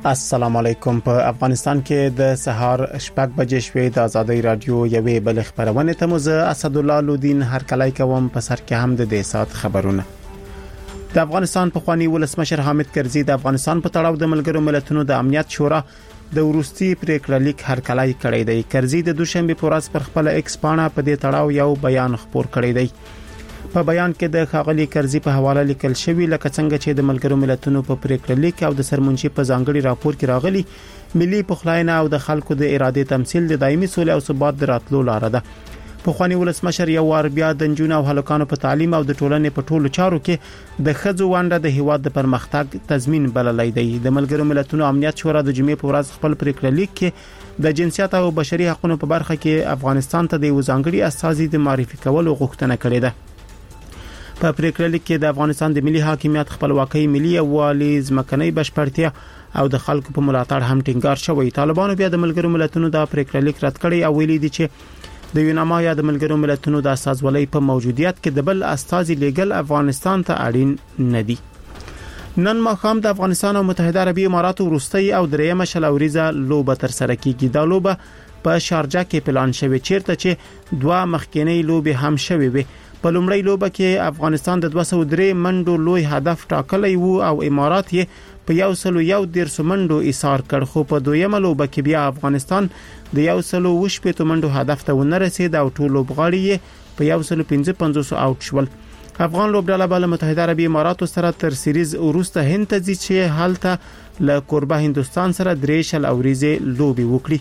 السلام علیکم. په افغانستان کې د سهار شپږ بجې شوې د ازادي رادیو یوې بل خبرونه ته مزه اسد الله لودین هر کله کوم په سر کې هم د دې سات خبرونه. د افغانستان په خواني ولسمشر حامد کرزي د افغانستان په تړاو د ملګرو ملتونو د امنیت شورا د وروستي پریکړه لیک هر کله کړی دی. کرزي د دوشنبه په ورځ پر خپل ایکس پاڼه په دې تړاو یو بیان خپور کړی دی. په بیان کې د ښاغلي کرزي په حواله لیکل شوی لکه څنګه چې د ملګرو ملتونو په پریکړه لیک او د سرمنشي په ځانګړي راپور کې راغلي ملي پخلاینه او د خلکو د اراده تمثيل د دایمي سولې او ثبات دراتلو لاره ده. په خواني ولسمشر یو وار بیا د جنونو او هلکانو په تعلیم او د ټولنې په ټولو چارو کې د خځو ونده د هیواد د پرمختګ تضمین بللای دی. د ملګرو ملتونو امنیت شورا د جمعې په ورځ خپل پریکړه لیک کې د جنسیت او بشري حقوقو په برخه کې افغانستان ته د وزانګړي اساسي د معرفي کولو غوښتنه کړې ده. په پریکړه لیک کې د افغانستان د ملي حاکمیت خپلواکۍ ملي یووالي ځمکنۍ بشپړتیا او د خلکو په ملاتړ هم ټینګار شوی. طالبانو بیا د ملګرو ملتونو د پریکړه لیک رد کړی او ویلي دي چې د یوناما یا د ملګرو ملتونو د اساسولۍ په موجودیت کې د بل استازي لیګل افغانستان ته اړین نه دي. نن ماښام د افغانستان او متحده عربی اماراتو وروستي او دریمه شلوریزه لوبه تر سره کیږي. دا لوبه په شارجه کې پلان شوی چیرته چې دوه مخکینی لوبې هم شوی وي. په لومړی لوبه کې افغانستان د 203 منډو لوی هدف ټاکلی وو او امارات یې په 111 منډو ایثار کړ، خو په دویمه لوبه کې بیا افغانستان د 120 منډو هدف ته ونه رسید او ټول لوبغاړي یې په 155 اوټ شول. افغان لوبډله بل متحده عربی اماراتو سره تر سیریز وروسته هند ته ځي چې حالته له قربه هندستان سره درې شل اوریزه لوبي وکړي.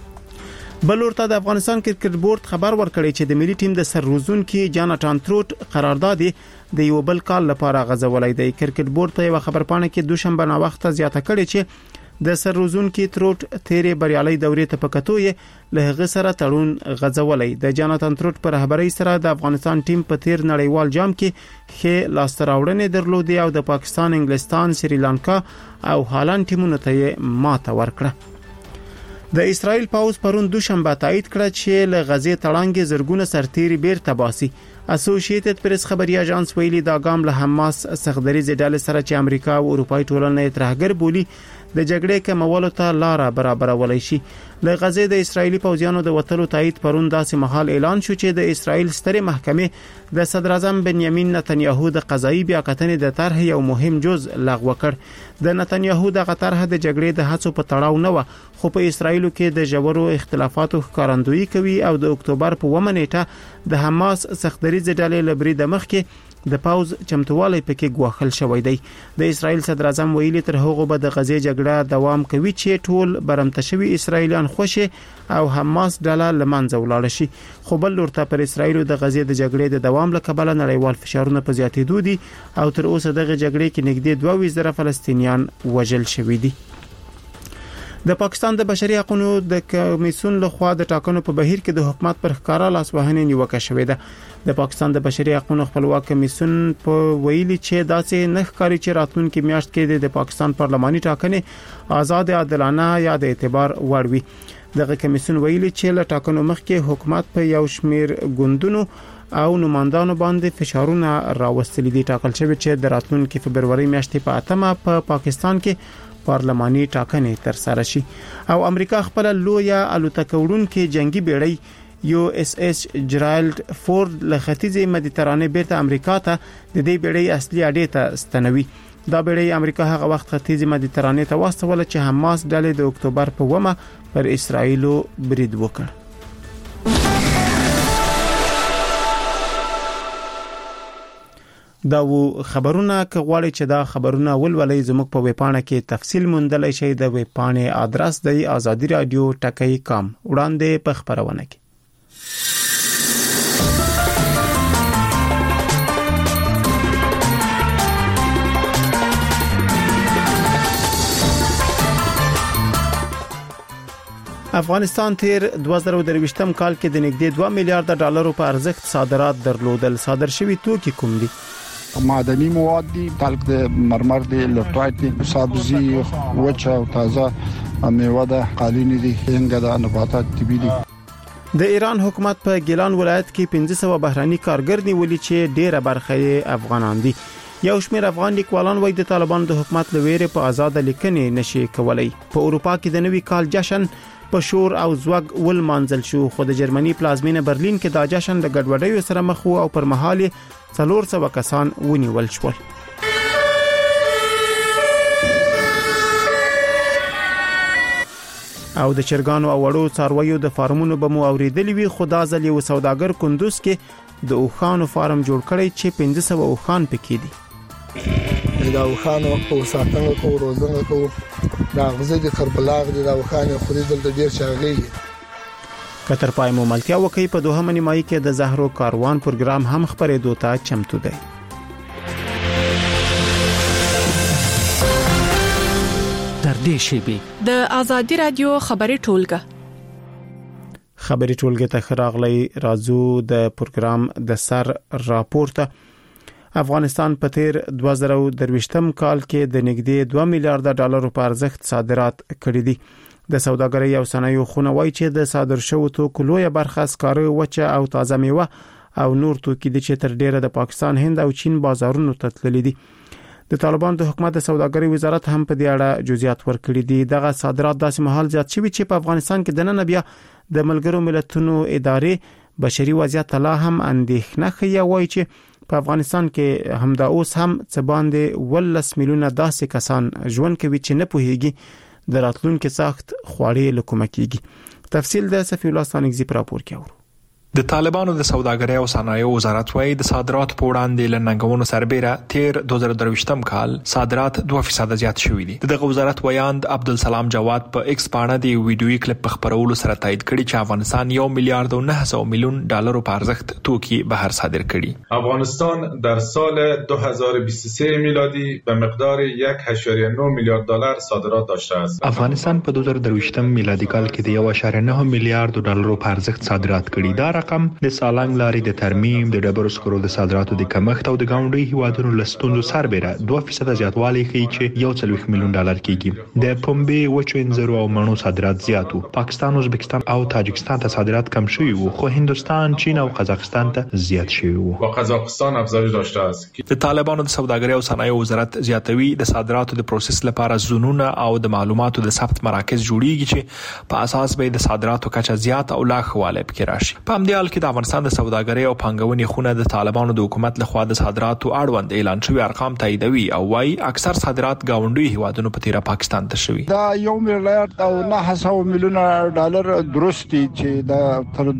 بل ورته د افغانستان کرکټ بورډ خبر ورکړی چې د ملي ټیم د سرروزون کې جاناتان تروټ قرارداد د یو بل کال لپاره غځولای دی. کرکټ بورډ په یو خبرپاڼه کې دوشنبه نا وخت زیاته کړی چې د سرروزون کې تروټ تیرې بریالي دورې ته پکتوې له هغه سره تړون غځولای. د جاناتان تروټ پر رهبرۍ سره د افغانستان ټیم په تیر نړیوال جام کې ښه لاستراوړنې درلودې او د پاکستان، انګلستان، سریلانکا او هالند ټیمونو ته ماته ورکړه. د اسرائیل پاوز پرون دوشنبه تایید کړ چې له غزې تړانګې زرګونه سرتیري بیرته باسي. اسوسییټډ پریس خبري اژانس ویلي دا ګام له حماس سخدریزه ډلې سره چې امریکا او اروپای ټولنې ترهګر بولی د جګړې کمولو ته لار برابرولای شي. له غزې د اسرایلی پوځیانو د وټلو تایید پرون داسې مهال اعلان شو چې د اسرائیل ستره محکمه د صدر اعظم بنیامین نتنیاهو د قضایي بیاکتنې د طرح یو مهم جز لغوه کړ. د نتنیاهو د طرح د جګړې د هڅو په تړاو نه و، خو په اسرایل کې د جوړو اختلافاتو ښکارندویي کوي او د اکتوبر په 1 نیټه د حماس سخدریزه ډلې لبري د مخ کې د پاوز چمتووالی پکې غوښل شوی دی. د اسرائیل صدر اعظم ویلي تر هغه به د غزې جګړه دوام کوي چې ټول برمته شوی اسرایلیان خوشي او حماس ډله لمنځه ولاړ شي. خو بل ورته پر اسرائیل د غزې د جګړې د دوام لکبل نړیوال فشارونه په زیاتېدو دي او تر اوسه دغه جګړې کې نږدې 22,000 فلسطینیان وژل شوي دي. د پاکستان د بشري حقوقو د کمیسیون لخوا د ټاکنو په بهیر کې د حکومت پر ښکارا لاسوهنې نیوکه شوې ده. د پاکستان د بشري حقوقو خپلواک کمیسیون په ویلي چې داسې نه ښکاري چې راتلونکي میاشت کې د پاکستان پارلماني ټاکنې آزاد، عادلانه یا د اعتبار وړ وي. دغه کمیسیون ویلي چې له ټاکنو مخکې حکومت په یو شمیر ګوندونو او نمائندانو باندې فشارونه راوستلي دي. ټاکل شوی چې د راتلونکي فبرवरी میاشتې په 8 په پاکستان کې پارلماني ټاکنې تر سره شي. او امریکا خپل لویه الوتکه وړونکې جنگي بیړۍ یو اس ایس جرالد فورد له ختیځ مدیترانې بیرته امریکا ته د دې بیړۍ اصلي اډې ته ستنوي. دا بیړۍ امریکا هغه وخت ختیځ مدیترانې ته واستوله چې حماس ډلې د اکتوبر په 1 پر اسرائیل برید وکړ. دا و خبرونه که غواړئ چې دا خبرونه ولولئ زموږ په ویبپاڼه کې تفصیل موندلای شئ. د ویبپاڼې آدرس دی azadiradio.com. وړاندې په خبرونه کې افغانستان تیر 2023م کال کې د نږدې 2 میلیارډ ډالرو په ارزښت صادرات درلودل. صادر شوی توکي کوم دي؟ معدني مواد دي، تلک د مرمر دي، لټرایټ دي، سبزي، وچه او تازه میوه ده، قالین دي، څنګه د نباتات طبي دي. د ایران حکومت په ګیلان ولایت کې 1500 بهراني کارګر نیولي چې ډیره برخه افغانان دي. یو شمېر افغان لیکوالان وایي د طالبانو د حکومت له ویرې په آزاد لیکنې نشي کولای. په اروپا کې د نوي کال جشن په شور او زوګ ولمانځل شو، خو د جرمني پلازمینه برلین کې دا جشن د ګډوډۍ سره مخ وو او پر مهال 400 کسان ونیول شول. او د چرګانو او وړو څارویو د فارمونو به مو اوریدلی وي، خو دا ځل یو سوداګر کندوز کې د اوخانو فارم جوړ کړی چې 500 اوخان پکې دي. دا اوخانو او ساتنه کو روزنه کو دا غزه د کربلاغ د اوخانو خوري د ډیر چاغلي کتر پای مو ملتیا وکي. په دوهمه نیمایي کې د زهرو کاروان پروګرام هم خبرېدو ته چمتو دی. در دې شیبه د آزادی رادیو خبري ټولګه ته خراغلی راځو د پروګرام د سر راپورته. افغانستان په تیر 2023م کال کې د نږدې 2 میلیارډ ډالرو په ارزښت صادرات کړي دي. د سوداګرۍ او صنایعو خونه وایي چې د صادر شوو توکو لویه برخه سکاره، وچه او تازه میوه او نور توکي دي چې تر ډیره د پاکستان، هند او چین بازارونو ته تللي دي. د طالبانو د حکومت د سوداګرۍ وزارت هم په دې اړه جزئیات ورکړي دي. دغه صادرات داسې مهال زیات شوي چې په افغانستان کې د نن بیا د ملګرو ملتونو ادارې بشري وضعیت لا هم اندېښنه ښیي. وایي چې په افغانستان کې همدا اوس هم څه باندې 10 میلیونه داسې کسان ژوند کوي چې نه پوهیږي د راتلونکو سخت خوارۍ له کومه کیږي. تفصیل د صفی الله ستانګزی پر راپور کې اورو. د طالبانو د سوداګرۍ او صنایعو وزارت وايي د صادراتو په وړاندې لنګونو سربېره تیر 2023م کال صادرات 2% زیات شوي دي. دغه وزارت ویاند عبدالسلام جواد په ایکس باندې د ویډیوي کلیپ په خبرولو سره تایید کړي چې افغانستان 1 میلیارډ و 900 میلیون ډالر په ارزښت توکي بهر صادر کړي. افغانستان در سال 2023 میلادی به مقدار 1.9 میلیارد دلار صادرات داشته است. افغانستان په 2023م میلادي کال کې د 1.9 میلیارډ ډالر په ارزښت صادرات کړي. دا رقم د سالنګ لارې د ترمیم، د ډبرو سکرو د صادراتو د کمښت او د ګاونډي هیوادونو لستوندو سربېره 2% زیاتوالی ښیي چې 1 میلیون ډالر کېږي. د پنبې، وچو انځرو او مڼو صادرات زیات وو. پاکستان، ازبکستان او تاجکستان ته صادرات کم شوي وو، خو هندوستان، چین او قزاقستان ته زیات شوي وو. با قزاقستان افزایش داشته است. د طالبانو د سوداګرۍ او صنایعو وزارت زیاتوي د صادراتو د پروسس لپاره زونونه او د معلوماتو د ثبت مراکز جوړیږي چې په اساس به د صادراتو کچه زیات او لا خواله پکې راشي. په همدې حال کې د افغانستان د سوداګرۍ او پانګونې خونه د طالبانو د حکومت لخوا د صادراتو اړوند اعلان شوی ارقام تاییدوي او وايي اکثر صادرات گاونډي هیوادونو په تیره پاکستان ته شوی. دا 1 میلیارډ او 900 میلیون ډالر درستی چې د تر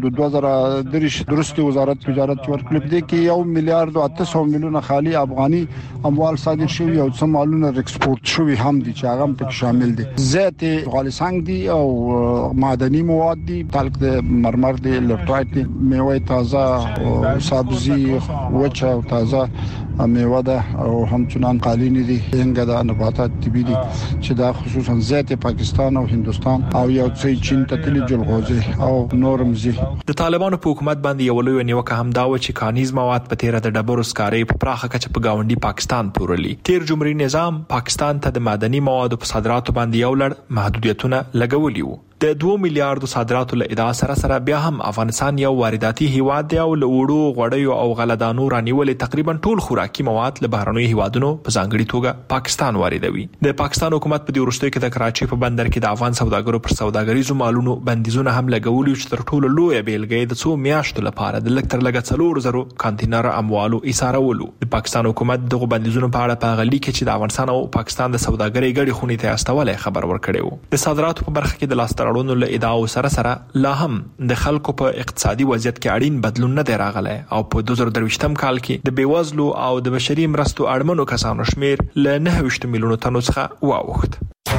2023 درستی وزارت تجارت ورکړل دي کې 1 میلیارډ او 800 میلیون خالي افغاني اموال صادر شوی او څه مالونه ایکسپورت شوی هم دي چې هغه په شامل دي. زیت غالسنګ دي او معدني مواد دي، تلک د مرمر دي، لپټایټ دي، میوه تازه، سبزی وچه او تازه میوه ده او همچنان قالینی دي، هنګ ده، نباتات طبي دي چې دا خصوصا زیت پاکستان او هندوستان او یو څه چین ته تللی جلغوزي او نورم زی. د طالبانو په حکومت باندې یو لوی نیوکه هم دا و چې کانیز مواد په تیره د ډبرو سکارې په پراخه کچه په گاونډي پاکستان پورلي. تیر جمهوریت نظام پاکستان ته د معدني موادو په صادراتو باندې یو لړ محدودیتونه لګولي وو. د 2 میلیارډ صادراتو له ادعا سره بیا هم افغانستان یو وارداتي هیواد دی او له وړو غوړیو او غلدانو رانیول تقریبا ټول خوراکي مواد له بهرنوي هیوادونو په ځانګړي توګه پاکستان واردوي. د پاکستان حکومت په دې وروستیو کې د کراچي په بندر کې د افغان سوداګرو پر سوداګریزو مالونو بندیزونه هم لګولي چې تر ټولو لوی بیلګې د 2 میاشتو لپاره د لکټر لګ 4,000 کانټینر اموالو ایثارولو. د پاکستان حکومت دغه بندیزونو په اړه په غلي کې چې د افغانستان او پاکستان د سوداګرۍ غړي خونې ته استولې خبر ورکړیو. د صادراتو په برخه کې د لاستړونو له ادعا سره لا هم د خلکو په اقتصادي وضعیت کې اړین بدلون نه دی راغلی او په 2023م کال کې د بیوزلو او د بشري مرستو اړمنو کسانو شمیر له 9 میلیونو تنو څخه واوښت.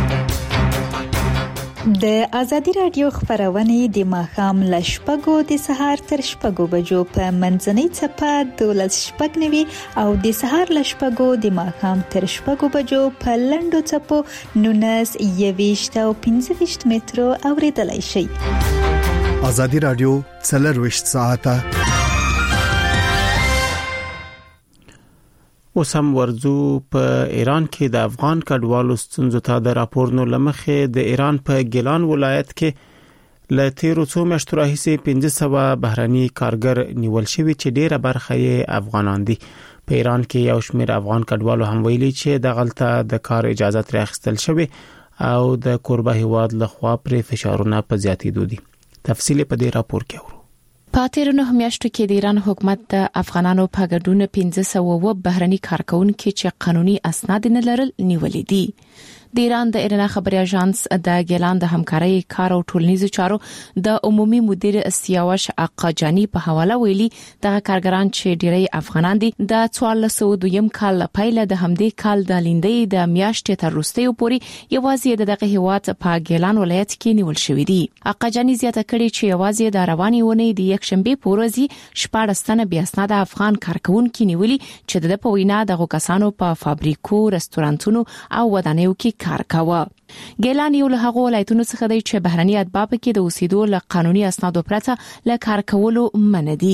د ازادي رادیو خبرونه د ماښام له شپږو د سهار تر شپږو بجو په منځنۍ چپه 12:09 او د سهار له شپږو د ماښام تر شپږو بجو په لنډو چپو 19 او 15 مترو اوریدلای شئ. ازادي رادیو 24 ساعته. اوس هم ورځو په ایران کې د افغان کډوالو ستونزو ته د راپورونو لمخې د ایران په ګیلان ولایت کې له تیرو څو میاشتو راهیسې 500 بهرني کارګر نیول شوي چې ډیره برخه یې افغانان دي. په ایران کې یو شمېر افغان کډوالو هم ویلي چې د غلطه د کار اجازه تر اخیستل شوی او د کوربه هیواد لخوا پر فشارونه په زیاتېدو دي. تفصیل په دې راپور کې اورو. پاتېرو نه میاشتو کې د ایران حکومت د افغانانو په ګډون 1500 بهرني کارکونکو چې قانوني اسناد نه لرل نیولې دي. د ایران د ایران خبري اژانس د ګیلان د همکارۍ کار او ټولنیزو چارو د عمومي مدیر سیاوش اقاجانی په حواله ویلي د کارګران چې ډیری افغانان دي د 1402 کال پیله د همدې کال د لیندې د میاشتې تر وروستیو پورې یوازې دغه هیواد په ګیلان ولایت کې نیول شوې دي. اقاجانی زیاته کړي چې یوازې د رواني ونې د یک شنبه پورزي 14 بیا اسناد افغان کارکونکو نیولي چې د پوینا دغه کسانو په فابریکو، رستورانتونو او ودانیو کې کار کاوه. ګیلان یو له هغو ولایتونو څخه دی چې بهرني اتباع کې د اوسېدو له قانوني اسنادو پرته له کار کولو منع دي.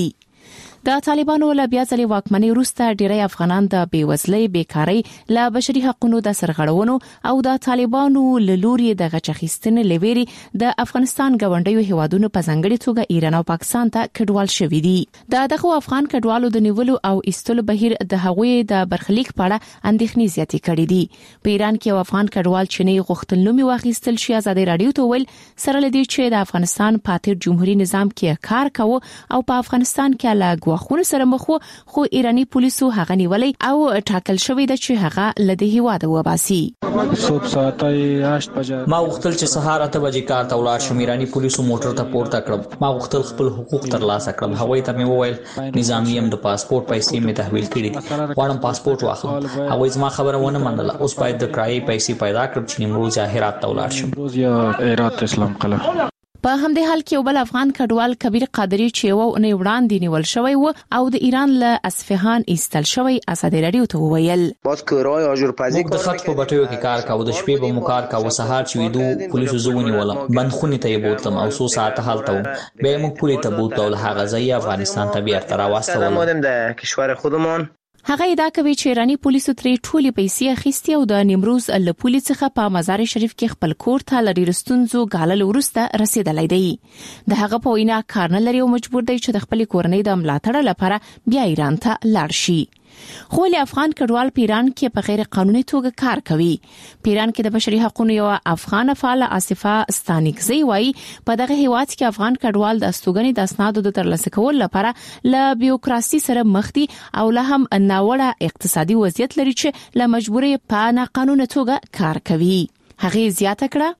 د طالبانو له بیا ځلې واکمنۍ وروسته ډیری افغانان د بیوزلۍ، بیکارۍ، له بشري حقوقو د سرغړونو او د طالبانو له لوري د غچخیستنې لويري د افغانستان غونډیو هیوادونو په ځانګړي توګه ایران او پاکستان ته کډوال شوي دي. دغه افغان کډوالو د نیولو او ایستلو بهیر د هغوی د برخلیک په اړه اندېښنې زیاتې کړې دي. په ایران کې یو افغان کډوال چې نه غوښتل نومي واخیستل شي ازادي رادیو ته ویل سره لدی چې د افغانستان پاتې جمهوریت نظام کې کار کوي او په افغانستان کې لا خو سره مخ خو ایرانی پولیسو هغه نیولې او ټاکل شوې ده چې هغه لدی هیواده وباسي. صبح ساعت 8 بجې ما وختل چې سهار 8 بجې کار ته ولاړ شم. ایرانی پولیسو موټر ته پورته کړم. ما وختل خپل حقوق ترلاسه کړم. هغوی ته مې وویل نظامی هم د پاسپورت پیسې مې تحویل کړې دي. غواړم پاسپورت واخلم. هغوی زما خبره ونه منله. اوس باید د کرایې پیسې پیدا کړم چې نیمروز یا هرات ته ولاړ شم. نیمروز یا هرات اسلام قلعه. په همدې حال کې بل افغان کډوال کبیر قادری چې یو نه وړاندې نیول شوی و او د ایران له اصفهان ایستل شوی ازادي رادیو ته وویل باز کورای آجرپزی د خط په بټیو کې کار کاوه. د شپې به مو کار کاوه. سهار چې ویدو پولیسو زونی ولم بندخونی ته بوتلم او 100 ساعت حالت و به مو پولی ته بوتل هغه ځای افغانستان ته بیرته راوستل. مودم د کشور خودمون هغه ادعا کوي چې ایرانی پولیسو ترې ټولې پیسې اخیستي او د نیمروز له پولیس څخه په مزار شریف کې خپل کور ته لري رستونزو غالل ورسته رسیدلای دی. د هغه په وینا کار نه لري او مجبور دی چې د خپل کورنۍ د ملاتړ لپاره بیا ایران ته لاړ شي. خو له افغان کډوال پیران کې په غیر قانوني توګه کار کوي. پیران کې د بشري حقوقو یو افغان فعال آصفه ستانکزی وایي په دغه هیواد کې افغان کډوال د استوګنې د اسنادو د ترلاسه کولو لپاره له بیوکراسي سره مخ دي او له هم ناوړه اقتصادي وضعیت لري چې له مجبوري په ناقانونه توګه کار کوي. هغه زیاته کړه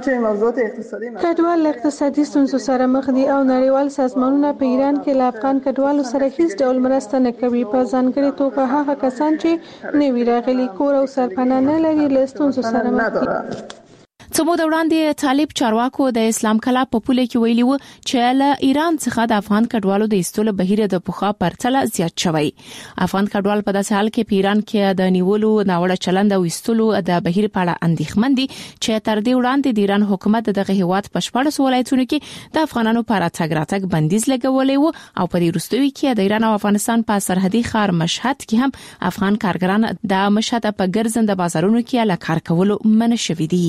کډوال اقتصادي ستونزو سره مخ دي او نړیوال سازمانونه په ایران کې له افغان کډوالو سره هیڅ ډول مرسته نه کوي. په ځانګړي توګه هغه کسان چې نوي راغلي کور او سرپناه نه لري له ستونزو سره مخ دي. څو مو د وړاندې طالب چارواکو د اسلام کلا په پوله کې ویلي و چې له ایران څخه د افغان کډوالو د ایستلو بهیر د پخوا پرتله زیات شوی. افغان کډوال په داسې حال کې په ایران کې د نیولو ناوړه چلند او ایستلو د بهیر په اړه اندېښمن دي چې تر دې وړاندې د ایران حکومت دغه هیواد په 14 ولایتونو کې د افغانانو پر تګ راتګ بندیز لګولې و او په دې وروستیو کې د ایران او افغانستان په سرحدي ښار مشهد کې هم افغان کارګران د مشهد په ګرځنده بازارونو کې له کار کولو منع شوي دي.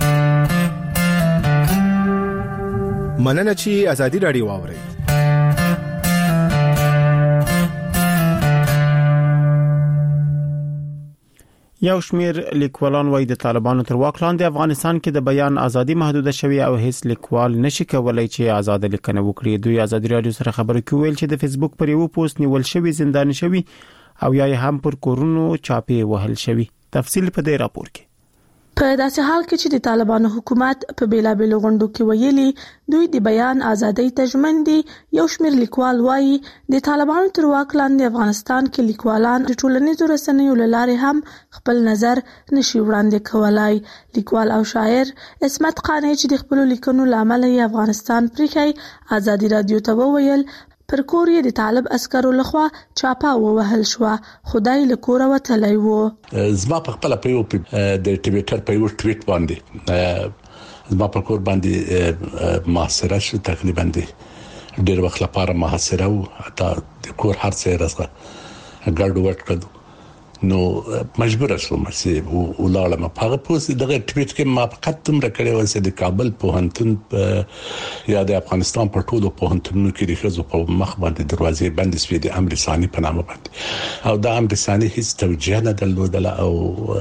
مننه چې ازادي رادیو واوري. یو شمیر لیکوالان وایي د طالبانو تر واک لاندې افغانستان کې د بیان ازادي محدوده شوی او هیڅ لیکوال نشي کولای چې آزاد لیکنه وکړي. دوی ازادي رادیو سره خبرو کې ویل چې د فیسبوک پر یو پوسټ نیول شوی زندان شوی او یا هم پر کورونو چاپی وهل شوی. تفصیل په دې راپور کې. په داسې حال کې چې د طالبانو حکومت په بیلابېلو غونډو کې ویلي دوی د بیان ازادۍ ته ژمن دي، یو شمېر لیکوال وایي د طالبانو تر واک لاندې افغانستان کې لیکوالان د ټولنیزو رسنیو له لارې هم خپل نظر نشي وړاندې کولای. لیکوال او شاعر عصمت قانع چې د خپل لیکنو لامل یې افغانستان پریښی ازادي رادیو ته وویل پر کور یې د طالب عسکرو لخوا چاپه ووهل شو، خدای له کوره وتلی و. زما په خپل په یو د ټویټر په یو ټویټ باندې زما په کور باندې محاصره شو، تقریبا ډېر وخت لپاره محاصره و، حتی د کور هر څه راځه ګډ وډ کړو. نو مجبور شوم چې ولاړم په هغه پوسټ دغه ټویټ کې ما فقط تم راکړی و چې د کابل پوهنتون یا د افغانستان په ټولو پوهنتونونو کې د ښځو په مخ باندې دروازې بندې شوې د امر ثاني په نامه باندې او دا امر ثاني هیڅ توجیه نه درلودله او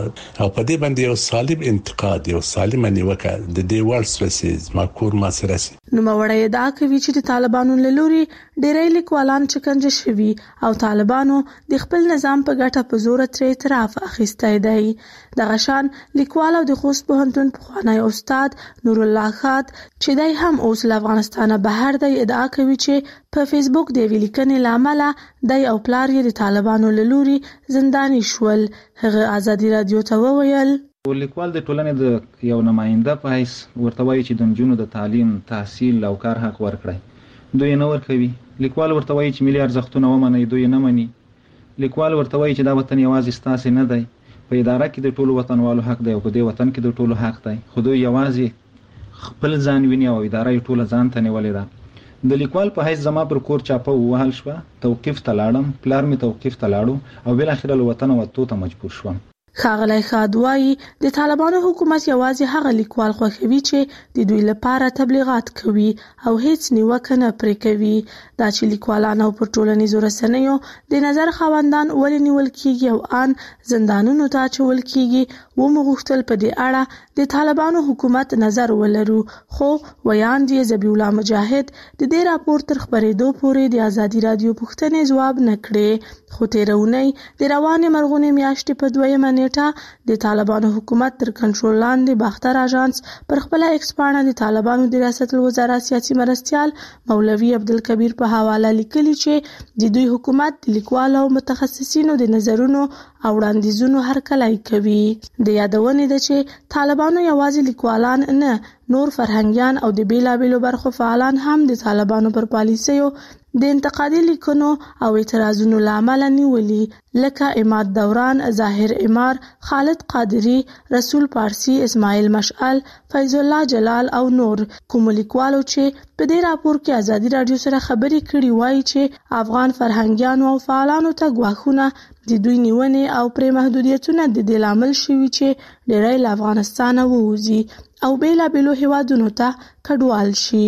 په دې باندې یو سالم انتقاد یو سالم نیوکه د دې ورسره ما کور ما سره سي نو مړی دا کوي چې د طالبانو له لوري ډېری لیکوالان شکنجه شوي او طالبانو د خپل نظام په ګټه په زور تر اعتراف اخیستی دی. دغه شان لیکوال او د خوست پوهنتون پخوانی استاد نور الله خات چې دای هم اوس له افغانستانه بهر دی ادعا کوي چې په فیسبوک د ویلیکنې لامل دای او پلار یې د طالبانو له لوري زنداني شول. هغه ازادي رادیو ته وویل لیکوال د ټولنې د یو نماینده په حیث ورته وایي چې د نجونو د تعلیم، تحصیل او کار حق ورکړي. دوی نه ورکوي. لیکوال ورته وایي چې ملي ارزښتونه ومني، دوی نه مني. لیکوال ورته وایي چې دا وطن یوازې ستاسې نه دی، په اداره کې د ټولو وطنوالو حق دی او په دې وطن کې د ټولو حق دی، خو دوی یوازې خپل ځان ویني او اداره یې ټوله ځان ته نیولې ده. د لیکوال په حیث زما پر کور چاپه ووهل شوه، توقیف ته لاړم، پلار مې توقیف ته لاړو او بالاخره له وطنه وتو ته مجبور شوم. ښاغلی خاد وایي د طالبانو حکومت یوازې هغه لیکوال خوښوي چې د دوی لپاره تبلیغات کوي او هیڅ نیوکه نه پرې کوي. دا چې لیکوالان او پر ټولنیزو رسنیو د نظر خاوندان ولې نیول کیږي او ان زندانونو ته اچول کیږي ومغوښتل په دې اړه د طالبانو حکومت نظر ولرو. خو ویاند ذبیح الله مجاهد د دې راپور تر خبرېدو پورې د ازادي رادیو پوښتنې ځواب نه کړې. خو تېره اونۍ د روانې مرغونې میاشتې په 2 نیټه د طالبانو حکومت تر کنټرول لاندې باختر اژانس پر خپل ایکس پاڼه د طالبانو د ریاست الوزرا سیاسي مرستیال مولوي عبدالکبیر په حواله لیکلي چې د دوی حکومت د لیکوالو او متخصصینو د نظرونو او وړاندیزونو هرکلی کوي. د یادونې ده چې طالبانو یوازې لیکوالان نه، نور فرهنګیان او د بیلابیلو برخو فعالان هم د طالبانو پر پالیسیو د انتقادي لیکنو او اعتراضونو لامل نیولي، لکه اماد دوران، ظاهر امار، خالد قادری، رسول پارسی، اسماعیل مشعل، فیض الله جلال او نور. کوم لیکوالو چې په دې راپور کې ازادي رادیو سره خبرې کړي وایي چې افغان فرهنګیانو او فعالانو ته ګواښونه، د دوی نیونې او پرې محدودیتونه د دې لامل شوي چې ډېری له افغانستانه ووځي او بیلابیلو هیوادونو ته کډوال شي.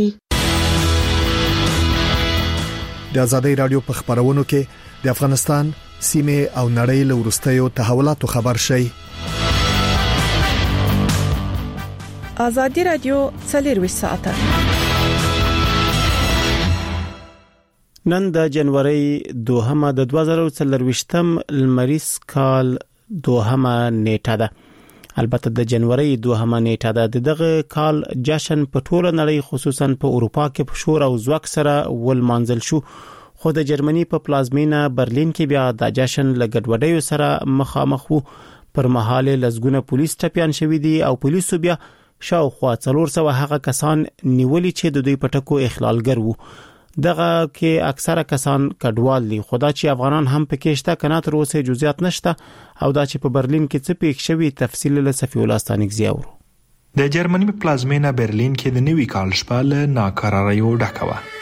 د ازادي رادیو په خبرونو کې د افغانستان سیمه او نړۍ له ورستیو تحولاتو خبر شي. ازادي رادیو 24 ساعته. نن د جنوري 2 د 2023م لمریز کال 2 نیټه ده. البته د جنوري 2 نیټه ده. دغه کال جشن په ټوله نړۍ خصوصا په اروپا کې په شور او ځواک سره ولمانځل شو، خو د جرمني په پلازمینه برلین کې بیا د جشن لګډوډیو سره مخامخ وو. پر مهال لزګونه پولیس ټپيان شوي دي او پولیسو بیا شاوخوا 400 هغه کسان نیولي چې د دوی پټکو اخلالګر وو. دغه کې اکثره کسان کډوال دي، خدا چې افغانان هم پکې شته کنه تر اوسه جزئیات نشته او دا چې په برلین کې څه پیښ شوی تفصیل له صفی الله ستانکزی اورو. د جرمني په پلازمینه برلین کې د نوي کال شپه له ناکراریو ډکه وه.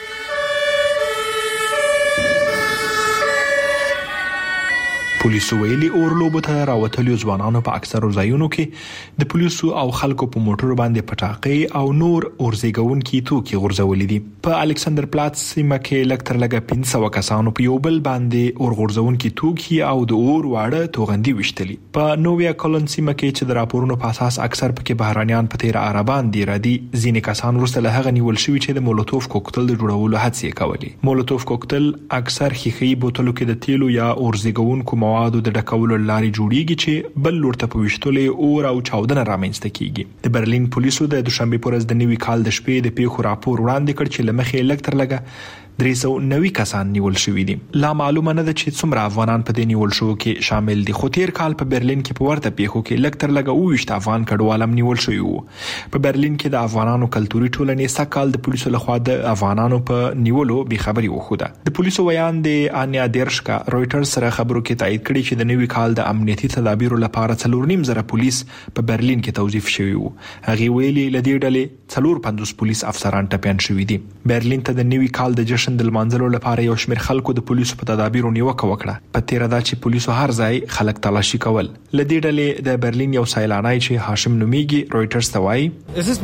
پولیسو ویلي اورلوبو ته راوتلو ځوانانو په اکثرو ځایونو کې د پولیسو او خلکو په موټرو باندې پټاقې او نور اورزيګونکي توکي غورځولې دي. په الکساندر پلاټس سیمه کې لکتر لګه 500 کسانو په یو بل باندې اورغورځونکي توکي او د اور واړه توغندي وشتلي. په نوویا کولن سیمه کې چې د راپورونو په اساس اکثر پکې بهرانيان په تیر عربان دي ردي، ځینې کسان ورسره له هغه نیول شوی چې د مولوتوف کوکټل د جوړولو هڅې کولې. مولوتوف کوکټل اکثر خيخي بوتلو کې د تیلو یا اورزيګونکو موادو د ډکولو لاري جوړیږي چې بل لورته په وشتلې اور او چاودنه رامنځته کیږي. د برلین پولیسو د دوشنبه پر ورځ د نوي کال د شپې د پیښو راپور وړاندې کړ چې لمخې لکتر لګه 390 کسان نیول شوی دي. لا معلومه نه ده چې څومره افغانان په دې نیول شو کې شامل دي، خو تیر کال په برلین کې په ورته پیښو کې لکتر لګه 20 افغان کډوالم نیول شوی وو. په برلین کې د افغانانو کلتوري ټولنې سکهال د پولیسو لخوا د افغانانو په نیولو به خبري وخوده. د پولیسو ویان د انیا دیرشکا رويټرز سره خبرو کې تایید کړي چې د نوي کال د امنیتي تدابیرو لپاره 4.5 پولیس په برلین کې توظیف شوی وو. هغه ویلي لدې ډلې 450 پولیس افسران ټپيان شوی دي. برلین ته د نوي کال د جشن جشن د منځلو لپاره یو شمېر خلکو د پولیسو په تدابیرو نیوکه وکړه. په تیر دا چې پولیسو هر ځای خلک تلاشي کول. لدې ډلې د برلین یو سیلانی چې هاشم نومیږي رويټرز ته وایي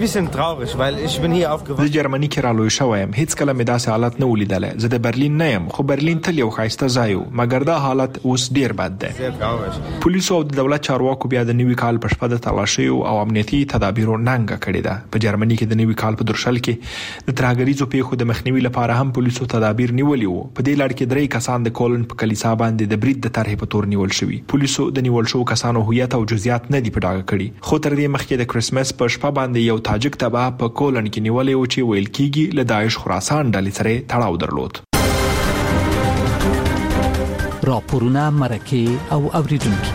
د جرمني کې رالوی شوم، هیڅ کله مې داسې حالت نه ولیدل. زه د برلین نه یم، خو برلین تل یو ښایسته ځای و، مګر دا حالت اوس ډیر بد دی. پولیسو او د دولت چارواکو بیا د نوي کال په شپه د تلاشي او امنیتي تدابیرو ننګه کړې ده. په جرمني کې د نوي کال په درشل کې د ترهګریزو پیښو د مخنیوي لپاره هم پولیسو تدابیر نیولي وو. په دې لړ کې 3 کسان د کولن په کلیسا باندې د برید د طرحې په تور نیول شوي. پولیسو د نیول شو کسانو هویت او جزئیات نه دی په ډاګه کړي، خو تر دې مخکې د کرسمس په شپه باندې یو تاجک تبع په کولن کې نیولې و چې ویل کېږي له داعش خراسان ډلې سره تړاو درلود. راپورونه مرکه او اوریدونکو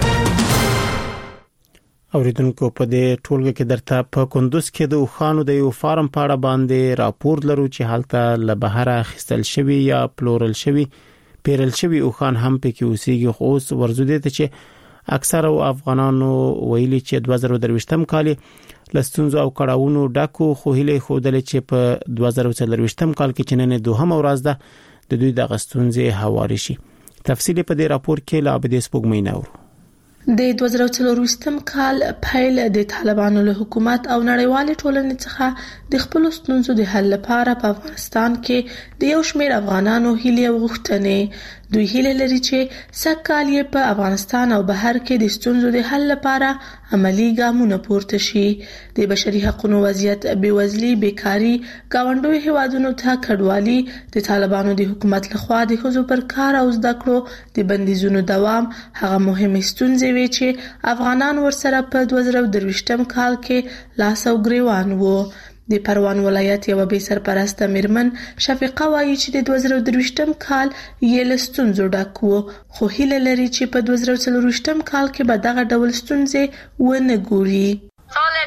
په دې ټولګه کې درته په کندوز کې د اوخانو د یو فارم پاړه باندې راپور لرو چې حالت له بهره خستل شوی یا پلورل شوی پیرل شوی اوخان هم پکې اوسېږي. خو اوس ورزوده ته چې اکثره افغانانو ویلي چې 2023م کال لستونزو او کړهونو ډاکو خو هله خودل چې په 2024م کال کې چننه دوهم ورځ ده د دوی د غستونځي حواله شي. تفصیل په دې راپور کې لا به د سپوږمۍ نورو. د 2024م کال پیل د طالبانو له حکومت او نړیوال ټولنې څخه د خپل ستونزو د حل لپاره په افغانستان کې د یو شمېر افغانانو هیلې او غوښتنې. دوی هیله لري چې سکهال یې په افغانستان او بهر کې د ستونزو د حل لپاره عملی ګامونه پورته شي. د بشري حقوقو وضعیت، بیوزلي، بیکاری، گاونډي هیوادونو ته کډوالي، د طالبانو د حکومت لخوا د ښځو پر کار او زده کړو د بندیزونو دوام هغه مهمه ستونزې وي چې افغانان ورسره په 2023م کال کې لاس او ګریوان وو. د پروان ولایت یو به سرپرسته میرمن شفیقه وایي چې د 2023م کال یې له ستونزو ډک وو، خو هیله لري چې په 2024م کال کې به دغه ډول ستونزې ونه ګوري. سال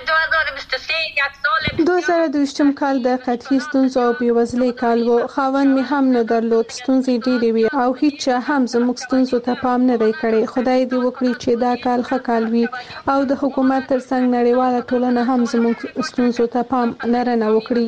2023 کال د قحطۍ ستونزو او بېوزلۍ کال و. خاوند می هم نه درلود، ستونزې ډېرې وي او هیڅ هم زموږ ستونزو ته پام نه دی کړی. خدای دې وکړي چې دا کال ښه کال وي او د حکومت ترڅنګ نړیواله ټولنه هم زموږ ستونزو ته پام لرنه وکړي.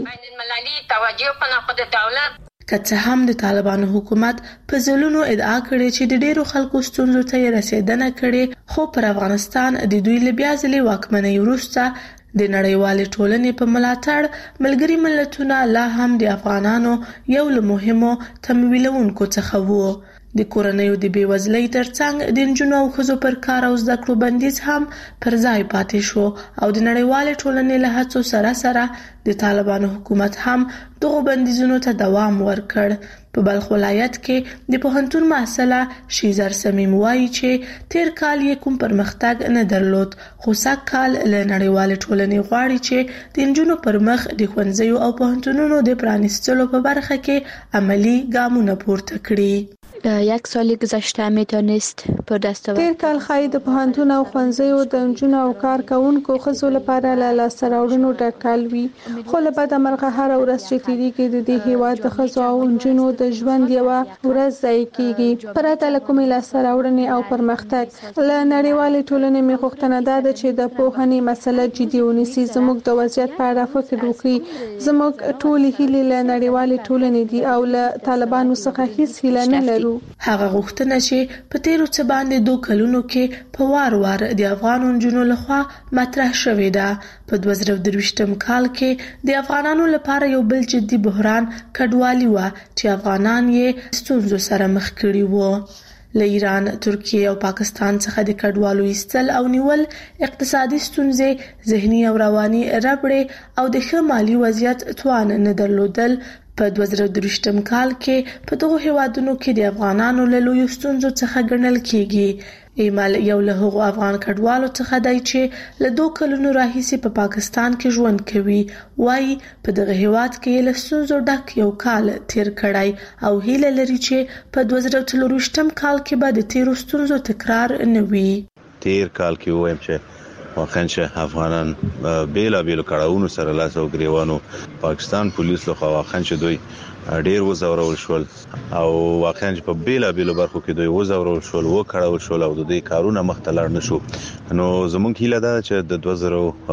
که څه هم د طالبانو حکومت په ځلونو ادعا کړې چې د ډیرو خلکو ستونزو ته یې رسیدنه کړې، خو پر افغانستان د دوی له بیا ځلې واکمنۍ وروسته د نړیوالې ټولنې په ملاتړ ملګري ملتونه لا هم د افغانانو یو له مهمو تمویلونکو څخه وو. د کورنیو د بیوزلۍ ترڅنګ د نجونو او ښځو پر کار او زده کړو بندیز هم پر ځای پاتې شو او د نړیوالې ټولنې له هڅو سره سره د طالبانو حکومت هم دغه بندیزونو ته دوام ورکړ. په بلخ ولایت کې د پوهنتون محصله شیزر سمیم وایي چې تیر کال یې کوم پرمختګ نه درلود، خو سږ کال له نړیوالې ټولنې غواړي چې د نجونو پر مخ د ښوونځیو او پوهنتونونو د پرانیستلو په برخه کې عملی ګامونه پورته کړي. یک سال گذشته میتونست پر دست آورد. تیر کال خای د پوهنتون او ښوونځیو د نجونو او کارکونکو ښځو لپاره له لاسته راوړنو ډک کال وي، خو له بده مرغه هر ورځ چې تیریږي د دې هیواد د ښځو او نجونو د ژوند یوه ورځ ضایع کیږي. پرته له کومې لاسته راوړنې او پرمختګ له نړیوالې ټولنې مې غوښتنه ده چې د پوهنې مسله جدي ونیسي، زموږ د وضعیت په اړه فکر وکړي. زموږ ټولې هیلې له نړیوالې ټولنې دي او له طالبانو څخه هیڅ هیله نه لرو. هغه غوښتنه چې په تیرو څه باندې 2 کلونو کې په وار د افغان نجونو لخوا مطرح شوې ده. په 2023م کال کې د افغانانو لپاره یو بل جدي بحران کډوالي و چې افغانان یې ستونزو سره مخ کړي وو. له ایران، ترکیه او پاکستان څخه د کډوالو ایستل او نیول اقتصادي ستونزې، ذهني او رواني ربړې او د ښه مالی وضعیت توان نه درلودل په 2023م کال کې په دغه هیوادونو کې د افغانانو له لویو ستونزو څخه ګڼل کېږي. ایمل یو له هغو افغان کډوالو څخه دی چې له 2 کلونو راهیسې په پاکستان کې ژوند کوي. وایي په دغه هیواد کې له ستونزو ډک یو کال تیر کړی او هیله لري چې په 2024م کال کې به د تیرو ستونزو تکرار نه وي. تیر کال کې وایم چې واقعا چې افغانان بیلا بیل کړهونو سره لاس او ګریوانو پاکستان پولیس له خوا واقعا چې دوی ډیر وزورول شول او واقعا چې په بیلا بیل برخو کې دوی وزورول شول، وکړول شول او د دې کارونه مخته لاړ نشو. نو زمونږ هیله ده چې د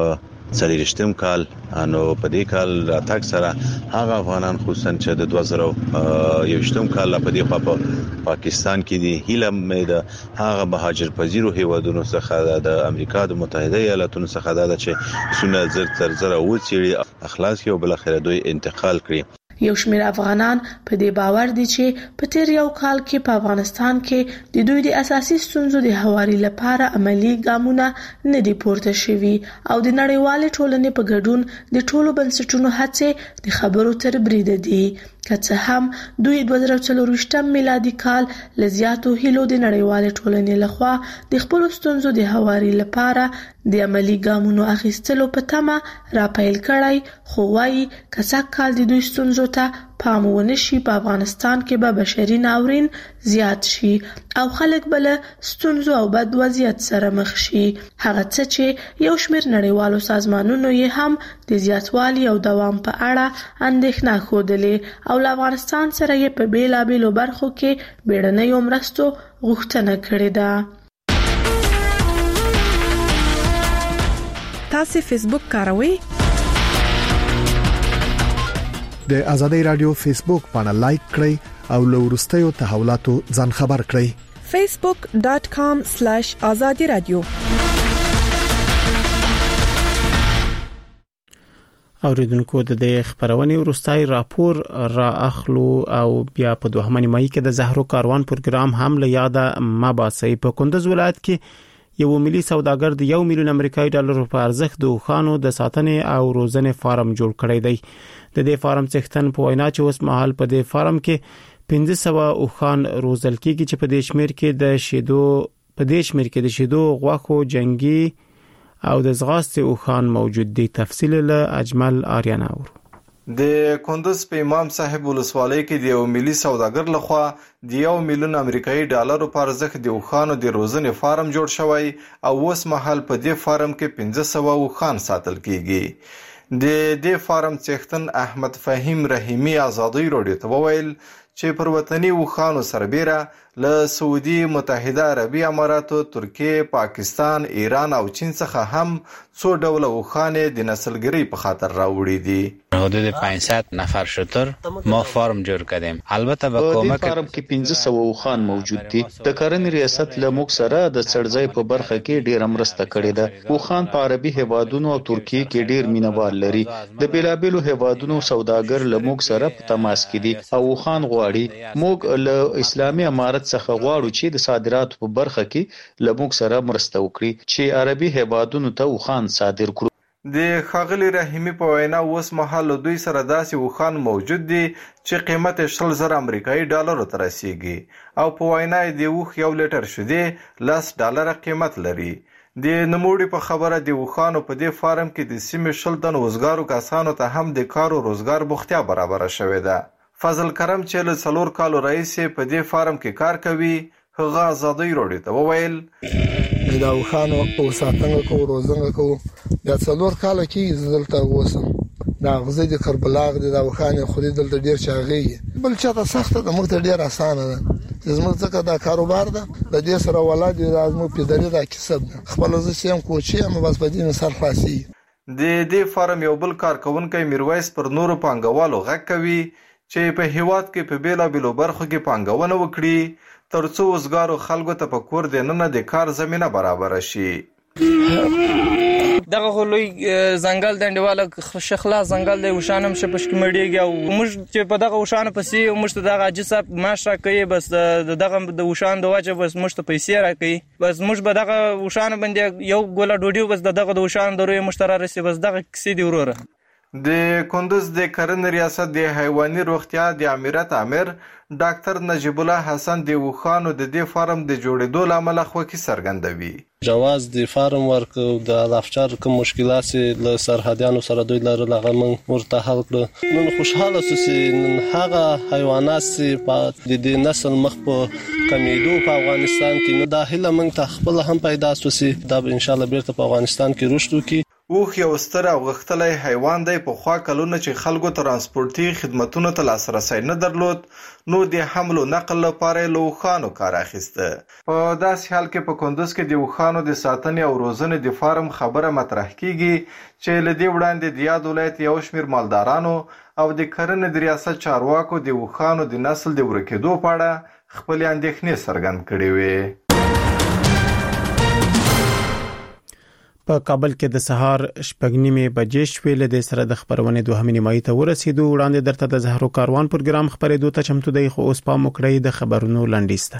30 کال نو په دې کال راتګ سره هغه افغانان خصوصا چې د 2021 کال په دې په پاکستان کې دي هیله مې ده هغه مهاجر پذیرو هیوادونو څخه د امریکا د متحده ایالاتونو څخه دا چې سونه زر تر زر او چیرې اخلاص کې او بل اخر دوی انتقال کړي. یو شمېر افغانان په دې باور دي چې په تیر یو کال کې په افغانستان کې د دوی د اساسي ستونزو د هواري لپاره عملی ګامونه نه دي پورته شوي او د نړیوال ټولنې په ګډون د ټولو بنسټونو هڅې د خبرو تر بریده دي. که څه هم دوی 2024 میلادي کال لزیاتو هیلو د نړیوال ټولنې لخوا د خپل ستونزو د هواري لپاره د عملی ګامونو اخیستلو په تمه راپیل کړی خو وايي که کال د دوی ستونزو ته پام ونشي په افغانستان کې به بشري ناورین زیات شي او خلک بل ستونزو او بد وضعیت سره مخ شي. هغه څه چې یو شمېر نړیوالو سازمانونو یې هم د زیاتوالي او دوام په اړه اندېښنه ښودلې او له افغانستان سره یې په بیلابیلو برخو کې بیړنیو مرستو غوښتنه کړې ده. تاسو فیسبوک کاروئ؟ د ازادي رادیو فیسبوک باندې لایک کړئ او له وروستیو تحولاتو ځان خبر کړئ. facebook.com/azadi radio. اوریدونکو د خبرونې وروستای راپور را اخلو او بیا په دوهمه نیمایي کې د زهرو کاروان پروګرام هم له یاده مباسي په کندز ولایت کې یو ملي سوداګر د 1 میلیون امریکایي ډالر په ارزښت د خوانو د ساتنې او روزنې فارم جوړ کړی دی. د دې فارم څښتن په وینا چې اوس مهال په دې فارم کې 1500 اوخان روزل کېږي چې په دې شمیر کې د شیدو غوښو جنگي او د زغاستې اوخان موجود دي. تفصیل له اجمل آریانا ورو. د کندز په امام صاحب ولسوالۍ کې د یو ملي سوداګر لخوا د 1 میلیون امریکایي ډالرو په ارزښت د اوخانو د روزنې فارم جوړ شوی او اوس مهال په دې فارم کې 1500 اوخان ساتل کیږي. د دې فارم څښتن احمد فهیم رحیمی ازادي رادیو ته وویل چې پر وطني اوخانو سربېره له سعودي متحده عربي اماراتو، ترکیه، پاکستان، ایران او چین څخه هم څو ډوله اوخانې د نسلګرۍ په خاطر راوړي دي. حدود 500 نفر شتر ما فارم جوړ کړم. البته به کومک فارم کې 1500 اوخان موجود دي. د کرنې ریاست له موږ سره د څړځای په برخه کې ډیر مرسته کړې ده. اوخان په عربي هیوادونو او ترکیه کې ډیر مینوال لري. د بیلابیلو هیوادونو سوداګر له موږ سره په تماس کې دي او اوخان غواړي. موږ له اسلامي امارت څخه غواړو چې د صادراتو په برخه کې له موږ سره مرسته وکړي چې عربي هیوادونو ته اوخان صادر کړو. د خاغلی رحیمی په وینا اوس مهال دوی سره داسې اوخان موجود دي چې قیمت 100,000 امریکایي ډالرو ته رسیږي او په وینا د اوخ 1 لیټر شیدې $10 قیمت لري. د نموړي په خبره د اوخانو په دې فارم کې د سیمې 10 تن وزګارو کسانو ته هم د کار او روزګار بوختیا برابر شوې ده. فضل کرم چې له 4 کالو رئیس په دې فارم کې کار کوي هغه ازادي رادیو ته وویل دا اوخانو او ساتنه کو روزنه کو دا 4 کال کې دلته وسم دا غزه د کربلاغ د اوخانه خوري دلته ډیر چاغي بل چاته سخته د مخ ته ډیر اسانه ده. زموږ څخه دا کاروبار ده د دې سره ولادت د ازمو پیداري دا کسب خپل زسیم کوچي هم بس په دې مثال خاصي. د دې فارم یو بل کارکونکو میرویس پر نورو پانګوالو غږ کوي چې په هیواد کې په بیلابیلو برخو کې پانګونه وکړي ترڅو وزګارو خلکو ته په کور دننه د کار زمينه برابر شي. دغه غلوی ځنګل دنډواله شخلا ځنګل د وشانم شپشک مړیږي او موږ چې په دغه وشانه پسې موږ ته دغه جسب ماشره کوي بس دغه د وشان د واجب بس موږ ته پیسې راکړي بس موږ به دغه وشانه باندې یو ګوله ډوډۍ بس دغه د وشان دروي مشترک رسي بس دغه کسي دی وروره. د کندز د کرنې ریاست د حیواني روغتیا د امارت امیر ډاکټر نجیب الله حسن د وخانو د دې فارم د جوړېدو لامل خوکي څرګندوي. جواز د فارم ورک د افچار کوم مشکلات له سرحدیانو سره دوی لرل هغه موږ ورته حل کړ. نن خوشاله سوسي هغه حیوانات په د نسل مخ په کمیدو په افغانستان کې نه داخله موږ ته خپل هم پیدا سوسي دا ان شاء الله بیرته په افغانستان کې رشد وکړي. اوښ یو ستر او غښتلی حیوان دی. پخوا کلونه چې خلکو ترانسپورتي خدمتونو ته لاسرسی نه درلود، نو د حمل او نقل لپاره له اوښانو کار اخیسته. په داسې حال کې په کندوز کې د اوښانو د ساتنې او روزنې د فارم خبره مطرح کیږي چې له دې وړاندې د یاد ولایت یو شمېر مالدارانو او د کرنې د ریاست چارواکو د اوښانو د نسل د ورکېدو په اړه خپلې اندېښنې څرګند کړې وې. په کابل کې د سهار 8:30 بجې شوې. له دې سره د خبرونې دوهمې نیمایي ته ورسېدو. وړاندې درته د زهرو کاروان پروګرام خبرېدو ته چمتو دی، خو اوس پام وکړئ د خبرونو لنډیسته.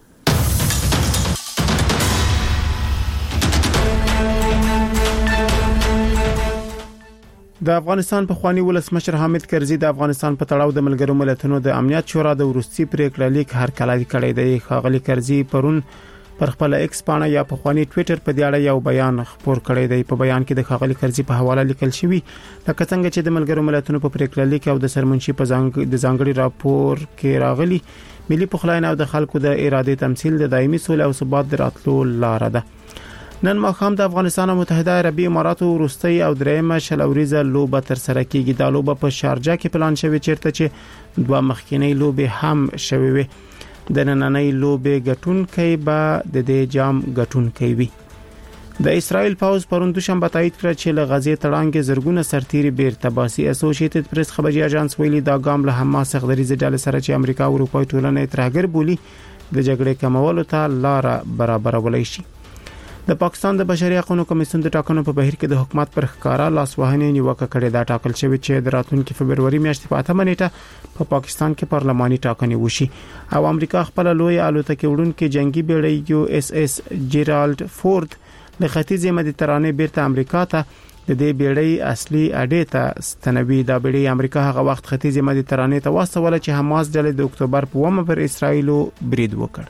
د افغانستان پخوانی ولسمشر حامد کرزي د افغانستان په تړاو د ملګرو ملتونو د امنیت شورا د وروستي پریکړه لیک هرکلی کړی دی. ښاغلي کرزي پرون پر خپل ایکس پاڼه یا پخوانی ټوئیټر په دې اړه یو بیان خپور کړی دی. په بیان کې د ښاغلي کرزي په حواله لیکل شوی لکه څنګه چې د ملګرو ملتونو په پریکړه لیک او د سرمنشي په ځانګړي راپور کې راغلي، ملي پخلاینه او د خلکو د ارادې تمثيل د دایمي سولې او ثبات د راتلو لار ده. نن ماښام د افغانستان او متحده عربي اماراتو وروستي او دریمه شلوریزه لوبه تر سره کیږي. دا لوبه په شارجه کې پلان شوی چیرته چې دوه مخکینی لوبې هم شوی وي. د نننۍ لوبې ګټونکي به د دې جام ګټونکي وي. د اسرائیل پاوز پرون دوشنبه تایید کړ چې له غزې تړانګې زرګونه سرتیري بیرته باسي. اسوسییټډ پریس خبري اژانس ویلي دا ګام له حماس غدریزه ډلې سره چې امریکا او اروپای ټولنه ترهګر بولي د جګړې کمولو ته لار برابرولای شي. د پاکستان د بشري حقوقو کمیسیون د ټاکنو په بهیر کې د حکومت پر ښکارا لاسوهنې نیوکه کړې. دا ټاکل شوی چې د راتلونکي فبرवरी میاشتې په 8 نیټه په پاکستان کې پارلماني ټاکنې وشي او امریکا خپل لوی الوتکې وړونکي جنگي بیړۍ یو اس اس جیرالډ فورد له ختیځ مدیترانې بیرته امریکا ته د دې بیړۍ اصلي اډې ته ستنوي. دا بیړۍ امریکا هغه وخت ختیځ مدیترانې ته واستوله چې حماس ډلې د اکتوبر په 1 پر اسرائیل برید وکړ.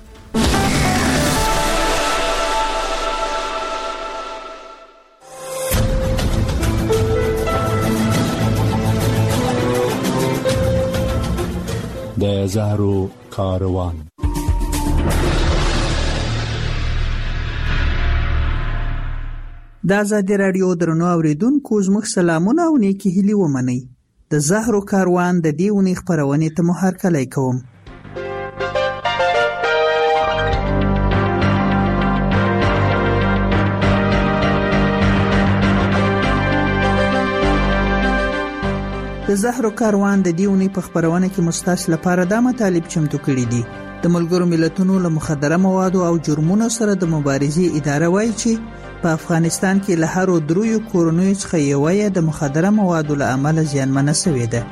د زهرو کاروان. د آزادی رادیو درنو اوریدونکو زموږ سلامونه او نیکی هیلې ومنئ. د زهرو کاروان د دې ونې خبرونه ته محرکلای کوم. د زهرو کاروان د دیونی په خبرونه کې مستاس لپاره د مطالب چمتو کړي دي. د ملګرو ملتونو له مخدره موادو او جرمونو سره د مبارزې اداره وایي چې په افغانستان کې له هر دریو کورونو څخه یو د مخدره موادو له امله زیانمنه شوې ده.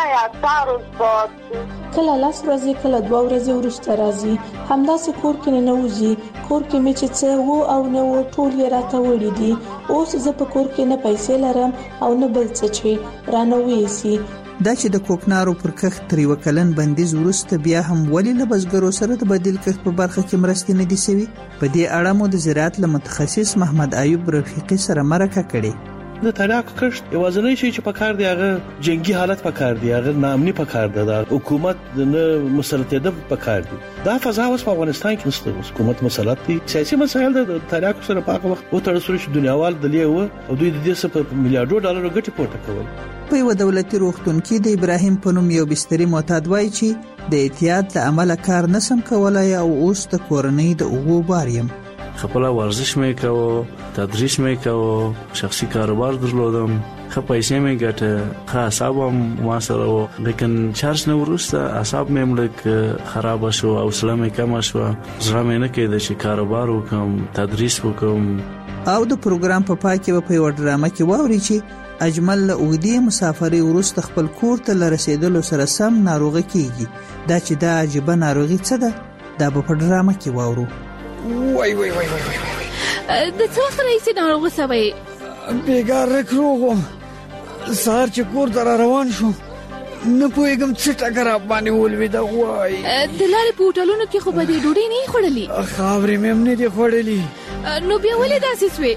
کله لاس ورځي کله 2 ورځې وروسته راځي، همداسې کور کې نه وځي. کور کې مې چې څه وو او نه وو ټول یې راته وړي دي. اوس زه په کور کې نه پیسې لرم او نه بل څه چې رانه وېسي. دا چې د کوکنارو پر کښت تر یو کلن بندیز وروسته بیا هم ولې له بزګرو سره د بدیل کښت په برخه کې مرستې نه دي شوي. په دې اړه مو د زراعت له متخصص محمد ایوب رفیقي سره مرکه کړې. د تریاکو کښت یوازینی شی چې پکار دی هغه جنگي حالت پکار دی، هغه ناامني پکار دی، د حکومت نه مسلطیت پکار دی. دا فضا اوس په افغانستان کې نشته. حکومت مسلط دي. سیاسي مسایل د تریاکو سره په هغه وخت او تر څو چې دنیاوال دلیه و او دوی د دې څخه میلیارډو ډالرو ګټه پورته کول. په یو دولتي روغتون کې د ابراهیم په نوم یو بستري معتاد وایي چې د احتیاط له عمله کار نسم کولای او اوس د کورنۍ د اوغو باریم. خپل ورزش مې کوو، تدریس مې کوو، شخصي کاروبار درلودم، خو پیسې مې ګټه، خو اعصاب ما سره و، لیکن چارج نه ورسته اعصاب مې ملک خراب شو او سلام مې کم شو. زړه مې نه کېده چې کاروبار وکم، تدریس وکم. او د پروګرام په پای کې په یو ډرامه کې ووري چې اجمل له اوږدې مسافرۍ وروسته خپل کور ته لرسېدلو سره سم ناروغه کیږي. دا چې دا عجیبه ناروغي څه ده دا به په ډرامه کې وورو. وای وای وای وای د څه وخت راځي ناروغه سوي؟ بیګار رکروغم سهار چې کور ته روان شو نه پوهېږم څه ټکر باندې ولوېده. وای د لارې په هوټلونو کې خو به دې ډوډۍ نه خوړلې؟ خاورې مې هم نه دي خوړلې. نو بیا ولې داسې سوې؟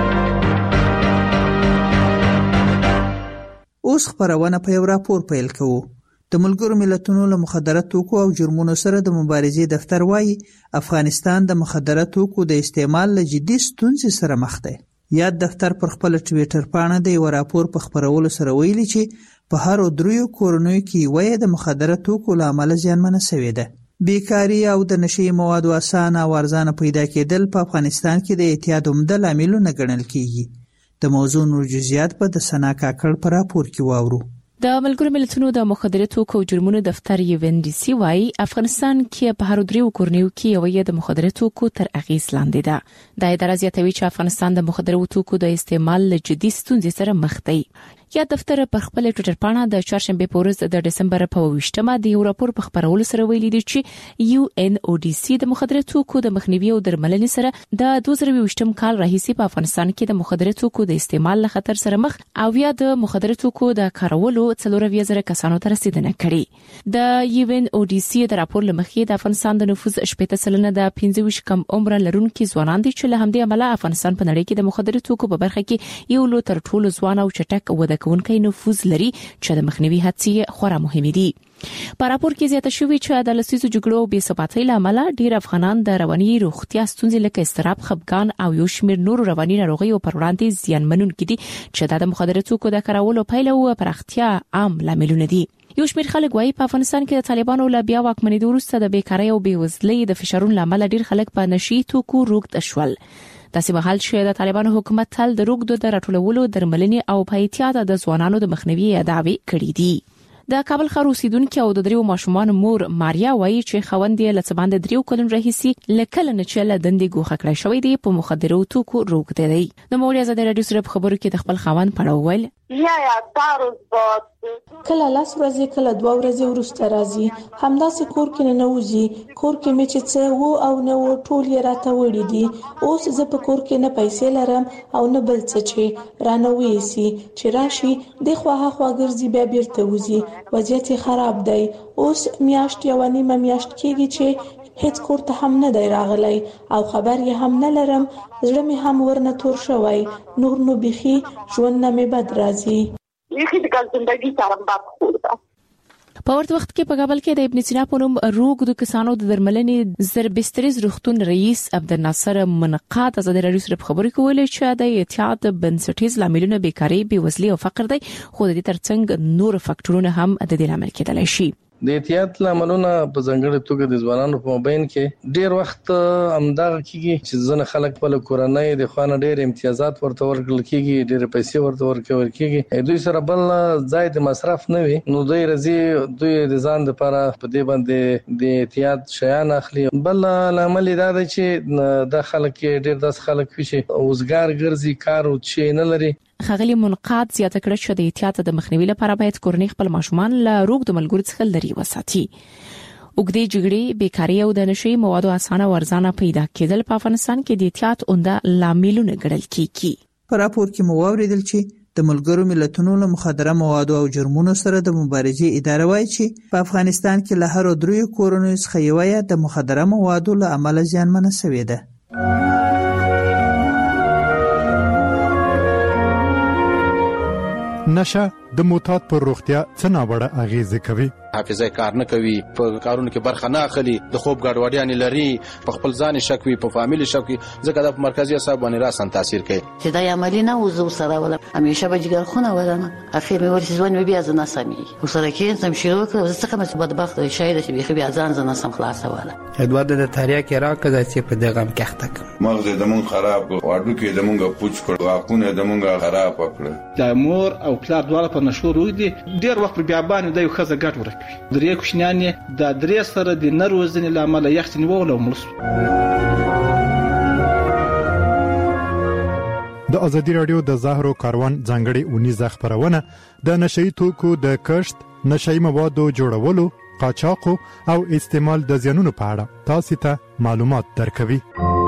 اوس خبرونه په یو راپور پیل کوو. د ملګرو ملتونو له مخدره توکو او جرمونو سره د مبارزې دفتر وایي افغانستان د مخدره توکو د استعمال له جدي ستونزې سره مخ دی. یاد دفتر پر خپل ټویټر پاڼه د یو راپور په خپرولو سره ویلي چې په هر 3 کورنیو کې وایي د مخدره توکو له امله زیانمنه شوې ده. بیکاری او د نشي موادو اسانه او ارزانه پیدا کېدل په افغانستان کې د اعتیاد عمده لاملونه ګڼل کېږي. د موضوع نور جزئیات په د سنا کاکړ په راپور کې واورو. د ملګرو ملتونو د مخدره توکو جرمونو دفتر UNODC وايي افغانستان کې په هر 3 کورنیو کې یو د مخدره توکو تر اغیز لاندې ده. د اداره زیاتوي چې افغانستان د مخدره توکو د استعمال له جدي ستونزې سره مخ دی. یا دفتر پر خپل ټویټر پاڼه د چهارشنبه په ورځ د ډسمبر په 28مه د یو راپور په خبرولو سره ویلي دی چې UNODC د مخدره توکو د مخنیوي او درملنې سره د 2020م کال راهیسې په افغانستان کې د مخدره توکو د استعمال له خطر سره مخ او یا د مخدره توکو د کارولو 4,000 کسانو ته رسیدنه کړې. د UNODC د راپور لمخې د افغانستان د نفوس 80% د 25 کم عمر لرونکو ځوانان دي چې له همدې عمله افغانستان په نړۍ کې د مخدره توکو په برخه کې یو لو تر ټولو ځوان او چټک وده کوونکی نفوذ لري چې د مخنیوي هڅې خورا مهمې دي. په راپور کې زیاته شوې چې د لسیزو جګړو او بې ثباتۍ له امله ډېر افغانان د رواني روغتیا ستونزې لکه اضطراب، خپګان او یو شمېر نورو رواني ناروغیو پر وړاندې زیانمنونکي دي چې د مخدره توکو د کارولو پایله او پراختیا عام لاملونه دي. یو شمېر خلک وايي په افغانستان کې د طالبانو له بیا واکمنېدو وروسته د بیکارۍ او بېوزلۍ د فشارونو له امله ډېر خلک په نشي توکو روږد شول. داسې مهال چې د طالبانو حکومت تل د روږدو د راټولولو، درملنې او په احتیاط د ځوانانو د مخنیوي دعوې کړې دي. د کابل ښار اوسیدونکو او د 3 ماشومان مور ماریا وایي چې خوند یې له څه باندې 3 کلونو راهیسې لکه نه چې له دندې ګوښه کړی شوی دی په مخدره توکو روږدی دی. د موریا زده رادیو سره په خبرو کې د خپل خاوند پړاو ویل کله لاس ورځي کله 2 ورځې وروسته راځي، همداسې کور کې نه وځي. کور کې مې چې څه وو او نه وو ټول یې راته وړي دي. اوس زه په کور کې نه پیسې لرم او نه بل څه چې رانه وېسي چې راشي د خواها خوا ګرځي بیا بیرته وځي. وضعیت خراب دی. اوس میاشت یو نیمه میاشت کېږي چې هیڅ کور ته هم نه دی راغلی او خبر یې هم نه لرم. زړه مې هم ورنه تور شوی. نور نو بيخي ژوند نه مې بد راځي. په ورته وخت کې په کابل کې د ابن سینا په نوم روږدو کسانو د درملنې زربستریز روغتون رئیس عبدالناصر منقاد ازادي رادیو سره په خبرو کې ویلي چې د اعتیاد بنسټیز لاملونه بیکاری، بېوزلي او فقر دی، خو د دې ترڅنګ نور فاکټورونه هم د دې لامل کېدلی شي. د احتیاط لاملونه په ځانګړي توګه د ځوانانو په مابین کې ډیر وخت امداغه کیږي چې ځنه خلک په کورنۍ د خوانه ډیر امتیازات ورته ورکړل کیږي، ډیر پیسې ورته ورکول کیږي. دوی سره بل ځای د مصرف نه وي، نو دوی رضی دوی د ځان لپاره په دې باندې د احتیاط شیان اخلي. بل لامل دا دی چې د خلک ډیر داس خلک چې اوسګار ګرځي، کار او چې نه لري. خغلی منقاد زیاته کړه چې د احتیاط د مخنیوي لپاره باید کورنۍ خپل ماشومان له روږدو ملګرو څخه لري وساتي. اوږدې جګړې، بیکاري او د نشي موادو اسانه او ارزانه پیدا کېدل په افغانستان کې د احتیاط عمده لاملونه ګڼل کېږي. په راپور کې مو واوریدل چې د ملګرو ملتونو له مخدره موادو او جرمونو سره د مبارزې اداره وايي چې په افغانستان کې له هر 3 کورنیو څخه یو د مخدره موادو له امله زیانمنه شوې ده. نشه د معتاد پر روغتیا څه ناوړه اغیزه کوي. حافظه کار نه کوي، په کارونو کې برخه نه اخلي، د خوب ګډوډیان لري، په خپل ځان شک وي، په فامیل شک وي، ځکه د مرکزی اعصاب باندې راسن تاثیر کوي. چې دا عملی نه وزو سره ولا همیشه به جګر خونه ولنه اخر مې ورته ځوان بیا ځنه سمي وسره کې سم شروع کړ. زه څنګه مې بدبخت شاید چې بیا ځان ځنه سم خلاصه ولا ادوارد د تاریخ کې راکړه چې په دغه مخته مغز د مون خراب واډو کې د مونږه پوچ کړ، واکونه د مونږه خراب کړ. د مور او پلار دواړه په نشو روي دي. ډیر وخت بیا باندې د یو خزه ګټ ورکوي. درې کوشنیان د درې سره د نروزنې لامل یختنی وول او ملس. د ازادي رادیو د زهرو کاروان ځانګړي اونیزه خبرونه د نشئی توکو د کشت، نشئی موادو جوړولو، قاچاق او استعمال د زیانونو په اړه تاسو ته معلومات درکوي.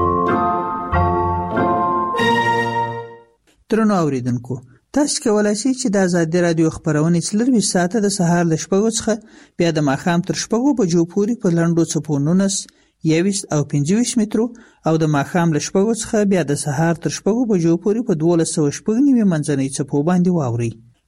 ترنو اوریدونکو، تاسو کولای شئ چې د ازادي رادیو خبرونه 24 ساعته د سهار ل 6 څخه بیا د ماښام تر 6 بجو پورې په لنډو څپو 19 او 25 مترو او د ماښام ل 6 څخه بیا د سهار تر 6 بجو پورې په 1290 منځنۍ څپو باندې واوري.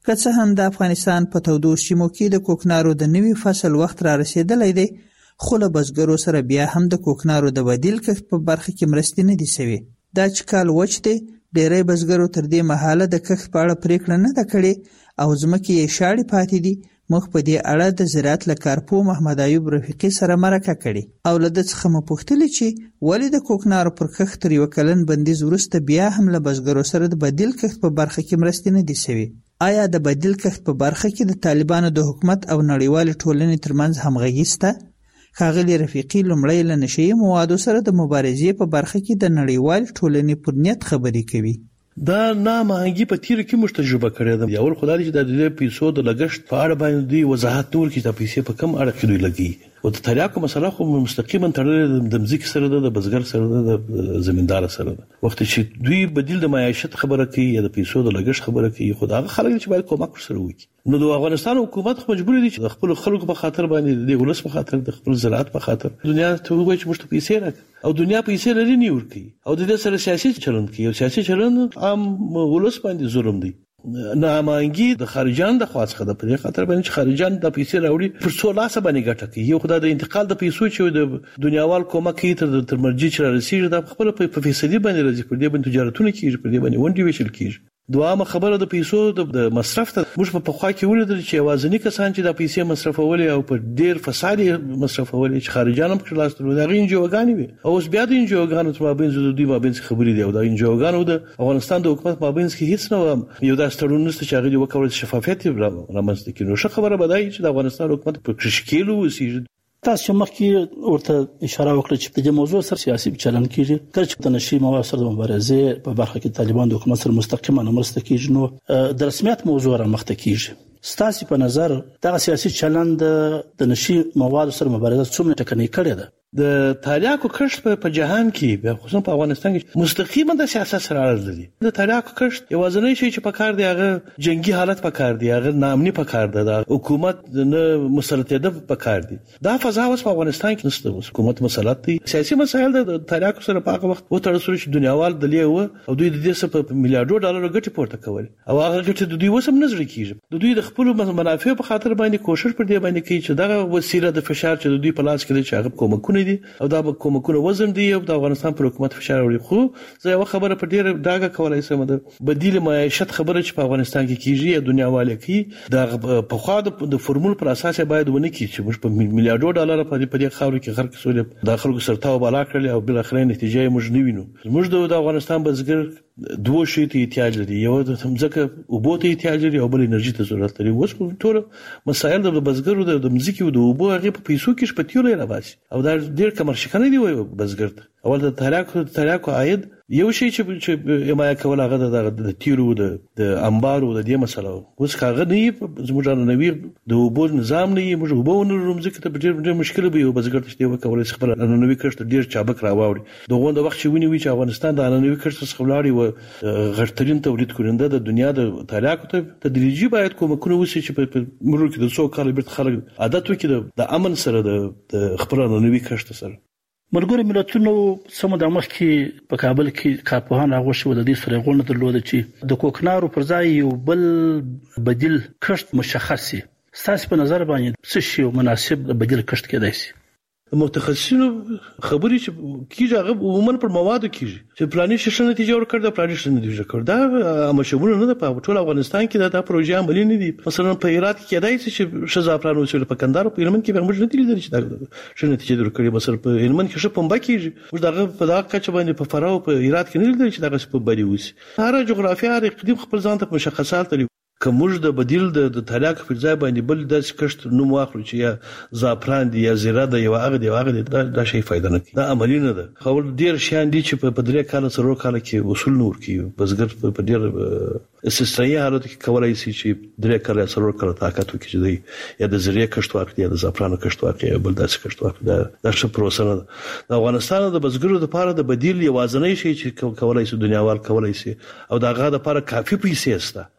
که څه هم د افغانستان په تودو سیمو کې د کوکنارو د نوي فصل وخت را رسیدلی دی، خو له بزګرو سره بیا هم د کوکنارو د بدیل کښت په برخه کې مرستې نه دي شوي. دا چې کال وچ دی، ډیری بزګرو تر دې مهاله د کښت په اړه پریکړه نه ده کړې او ځمکې یې شاړې پاتې دي. موږ په دې اړه د زراعت له کارپو محمد ایوب رفیقي سره مرکه کړې او له ده څخه مو پوښتلې چې ولې د کوکنارو پر کښت تر 1 کلن بندیز وروسته بیا هم له بزګرو سره د بدیل کښت په برخه کې مرستې نه دي شوي. آیا د بدیل کښت په برخه کې د طالبانو د حکومت او نړیوالې ټولنې ترمنځ همغږي شته؟ ښاغلي رفیقي لومړی له نشهیي موادو سره د مبارزې په برخه کې د نړیوالې ټولنې پر نیت خبرې کوي. دا نامهنګي په تیر کې موږ تجربه کړې ده. یو خدای چې د پیسو د لګښت په اړه باندې وضاحت نور کې د پیسې په کم اړه کې دوی لګي او د تریاکو مسله خو مستقیما تړلې د مزیک سره ده، د بزګر سره ده، د زمیندار سره ده. وخت چې دوی بدیل د معیشت خبره کوي یا د پیسو د لګښت خبره کوي، خو دا خلک چې باید کومک سره وکړي. نو د افغانستان حکومت خو مجبور دي چې خپل خلکو په خاطر باندې د ولس په خاطر د خپل زراعت په خاطر دنیا ته وایي چې موږ پیسې راکړو او دنیا پیسې لري نه ورکړي او د دې سره سیاسي چلند کوي او سیاسي چلند عام ولس باندې ظلم دی. نامانګي د خارجان د خواڅخه د پرې خاطر باندې چې خارجان د پیسې راوړي پر څو لاسه باندې ګټه کوي. یو خدای د انتقال د پیسو چې د دنیاوال کومک کوي تر مرجع چې رسیږي د خپل په فیصدي باندې راځي، پر دې باندې تجارتونه کیږي، پر دې باندې ونډې ویشل کیږي. دوامه خبره د پیسو د مصرف ته موږ په خوا کې ولیدل چې وازنی کسان چې د پیسې مصرفولې او په ډیر فساد مصرفولې چې خارجان هم کړلاس تر دغه انجوګانی وي او اوس بیا د انجوګانو تر مابین د دوی مابین خبرې دی او د انجوګانو د افغانستان د حکومت مابین کې هیڅ نه یو داس تړون نشته چې هغه وکړي شفافیت رامنځته کړي. نو ښه خبره بدای چې د افغانستان حکومت په کشکیلو وسیږي. تاسو مخکې ورته اشاره وکړه چې د دې موضوع سره سیاسي چلن کیږي، کله چې د نشي مواد سره د مبارزې په برخه کې طالبان د حکومت سره مستقیما مرسته کوي، نو د رسمیت موضوع را مخته کیږي. ستاسو په نظر دا سیاسي چلن د نشي مواد سره مبارزه څومره ټکنۍ کړې ده؟ د تریاکو کښت په جهان کې خصوصا په افغانستان کې مستقیما د سیاست سره اړه لري. د تریاکو کښت یوازینی شی چې په کار دی هغه جنگي حالت په کار دی، هغه ناامني په کار ده، د حکومت نه مسلطیت په کار دی. دا فضا اوس په افغانستان کې نشته. حکومت مسلط دی، سیاسي مسایل د تریاکو سره په هغه وخت وتړل شو چې دنیاوال د لیو او دوی د دې څخه په میلیارډو ډالر ګټه پورته کول او هغه ګټه د دوی وسم نظر کیږي. د دوی د خپل منافع په خاطر باندې کوشش پر دې باندې کوي چې دغه وسیله د فشار چې د دوی په لاس کې دی چې هغه کومکونه دي او دا به کومکونه وزن دی او د افغانستان پر حکومت فشار وړي. خو زه یو خبره پر ډیر داګه کولای سم د بدیل معیشت خبره چې په افغانستان کې کیږي دنیاواله کې د په خوا د فرمول پر اساس باید ونه کی چې موږ په میلیارډو ډالر په دې خاورو کې خرڅ کړو د خلکو سرتاو بالا کړل او بل اخرین نتیجه موږ نه وینو. موږ د افغانستان بزګر دوه شی ته احتیاج لري، یو د ځمکه او بوت احتیاج لري او بل انرژي ته ضرورت لري. اوس ټول مسایل د بزګرو د ځمکې او د اوبو هغه په پیسو کې شپتیول راوځي او دا ډیر کمرشکنه دی وای بزګر ته. اول د تریاکو عاید یو شی چې حمایه کول هغه د تیرو د انبارو د دې مسله اوس کاغه نه زموږ نوی د اوبو نظام نه موږ اوبو نو ځکه ته ډیر مشکل به یو بزګر ته دی وکول خبر نوی کښت ډیر چابک راوړي. دغه د وخت چې ونی وی چې افغانستان د نوی کښت څخه ولاړی و غړترین تولید کړنده د دنیا د تریاکو ته تدریجي باید کومکونه وشي چې په مرور کې د څو کال بیرته خلک عادت وکړي د امن سره د خبر نوی کښت سره. ملګری ملتونو سمو د مخکې په کابل کې کارپوهان هغه شو د دې سره غونډه درلوده چې د کوکنارو پر ځای یو بل بدیل کښت مشخص شي. ستاسو په نظر باندې څه شی مناسب بدیل کښت کېدای شي؟ متخصصینو خبرې چې کیږي هغه عموما پر موادو کیږي چې پلاني شې نتیجه ورکړه د پلاني شې نتیجه ورکړه دا مشمول نه ده. په ټول افغانستان کې دا پروژه عملي نه دي. مثلا په هرات کې کېدای شي چې شزا پلان وسیله په کندهار په هلمند کې به موږ نه دي چې دا شې نتیجه ورکړي. مثلا په هلمند کې شپه پمبا کیږي موږ دغه په دغه کچ باندې په فراو په هرات کې نه دي چې دغه په بری وسی. هر جغرافیه هر اقلیم خپل ځان ته مشخصات لري. کومج د بدیل د تریاک په ځای باندې بل د کښت نوم واخلو چې یا زعفران دی یا زیره دی یا هغه دی دا شی فائدہ نه کوي. دا عملی نه ده. خو ډیر شیان دي چې په 3 کال سره کال کې وصول نور کوي. بزګر په ډیر استثنایی حالت کې کولای شي چې 3 کال سره کال طاقت وکړي چې دی یا د زیره کښت واخلي یا د زعفران کښت واخلي یا بل داسې کښت واخلي. دا څه پروسه نه ده. د افغانستان د بزګرو لپاره د بدیل یوازینی شی چې کولای شي دنیاوال کولای شي او داغه لپاره کافي پیسې سته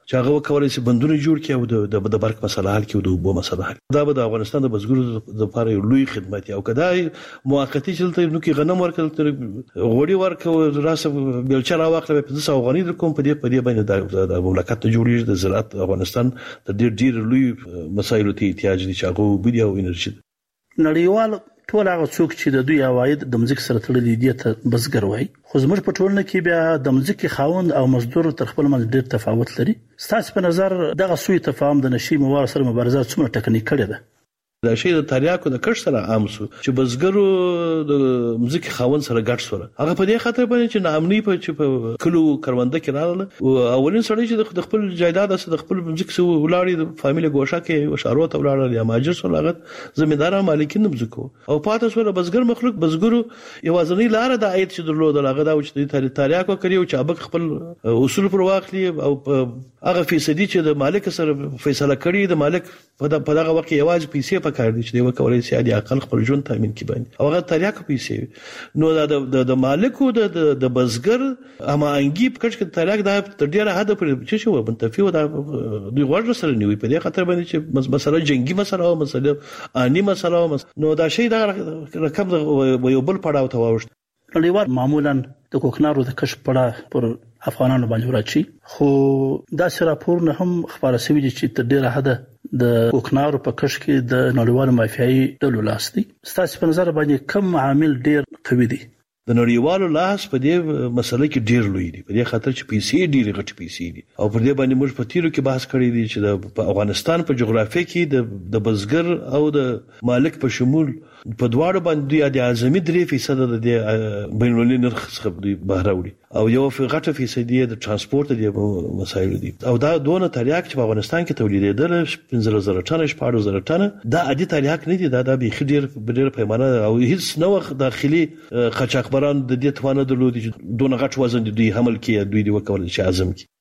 چې هغه وکولای شي بندونه جوړ کړي او د برق مسله حل کړي او د اوبو مسله حل. دا به د افغانستان د بزګرو لپاره یو لوی خدمت او کدای موقتی چلته نو کې غنم ورکړل تر غوړي ورکړو راسه بیلچه راوخله په 200 افغاني درکوم په دې باندې د مملکت جوړیږي د زراعت افغانستان د ډیر لوی مسایلو ته احتیاج دي چې هغه وبدي او انرژي. نړیوال ټول هغه څوک چې د دوی عواید د مځکې سره تړلي دي ته بزګر وایي، خو زموږ په ټولنه کې بیا د مځکې خاوند او مزدور تر خپل منځ ډېر تفاوت لري. ستاسو په نظر دغه سوء تفاهم د نشي موارد سره مبارزه څومره ټکنۍ کړې ده؟ دا شی د تریاکو د کښ سره عام سو چې بزګرو د مځکې خاوند سره ګډ سره هغه په دې خاطر باندې چې نامني په کلو کرونده کې راغله او اولین سړی چې د خپل جایداد سره د خپل مځکې سره ولاړی د فامیل ګوښه کې وشارو ته ولاړل یا ماجر سره لاغت زمیندار مالکین مځکو او پاتې سره بزګر مخلوق بزګرو یوازنی لار د عاید چې درلود هغه دا چې تریاکو کړیو چې ابک خپل اصول پر واخلي او هغه فیصدي چې د مالک سره فیصله کړي د مالک په دغه وخت یوازې پیسې کار دي چې دوی کولای شي د اقل خپل ژوند تامین کړي باندې او هغه تریاکو پیسې نو د مالکو د بزګر اما انګي په کچ کې تریاک دا تر ډیره حد پر چې شو منتفي او د دوی غوړ سره نیوي په دې خاطر باندې چې مثلا جنگي مسله او مسله اني مسله نو دا شی دا رقم یو بل پړاو ته واوښت. نړیوال معمولا د کوکنارو د کشف پړه پر افغانانو باندې راځي، خو دا راپور نه هم خبره شوی چې تر ډیره حد د کوکنارو په کش کې د نړیوالو مافیایي ډلو لاس دی. ستاسو په نظر باندې کوم عامل ډیر قوي دی؟ د نړیوالو لاس په دې مسله کې ډیر لوی دی په دې خاطر چې پیسې ډیر غټ پیسې دي او په دې باندې موږ په تیرو کې بحث کړی دی چې د افغانستان په جغرافیه کې د بزګر او د مالک په شمول په دواړو باندې د اعظمي 3% د بین المللي نرخ څخه دی بهر وړي او یو غټه فیصدي د ترانسپورت دی مسایل دي او دا دونه تریاک چې په افغانستان کې تولیدېدل 15000 ټن 14000 ټن دا عادي تریاک نه دي دا به ډیر پیمانه او هیڅ نو داخلي قاچاقبران د دې توانه درلودي چې دونه غټ وزن دوی حمل کړي دوی دی وکول چې اعظم کی.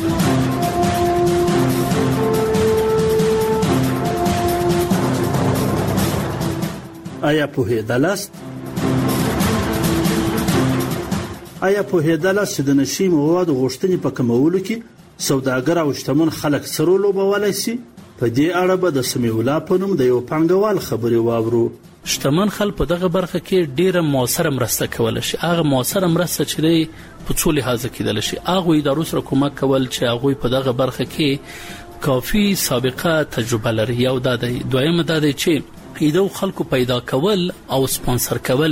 آیا په هدالاست چې د نشي موادو غوښتنې په کمولو کې سوداګر او شتمن خلک سره لوبولای شي؟ په دې اړه به د سمیع الله په نوم د یو پانګوال خبرې واورو. شتمن خلک په دغه برخه کې ډیره موثره مرسته کول شي. هغه موثره مرسته چې په څو لحاظ کېدل شي هغه ادارو سره کومک کول چې هغه په دغه برخه کې کافي سابقه تجربه لري. یو دا دی. دویم دا دی چې ایدو خلکو پیدا کول او سپانسر کول.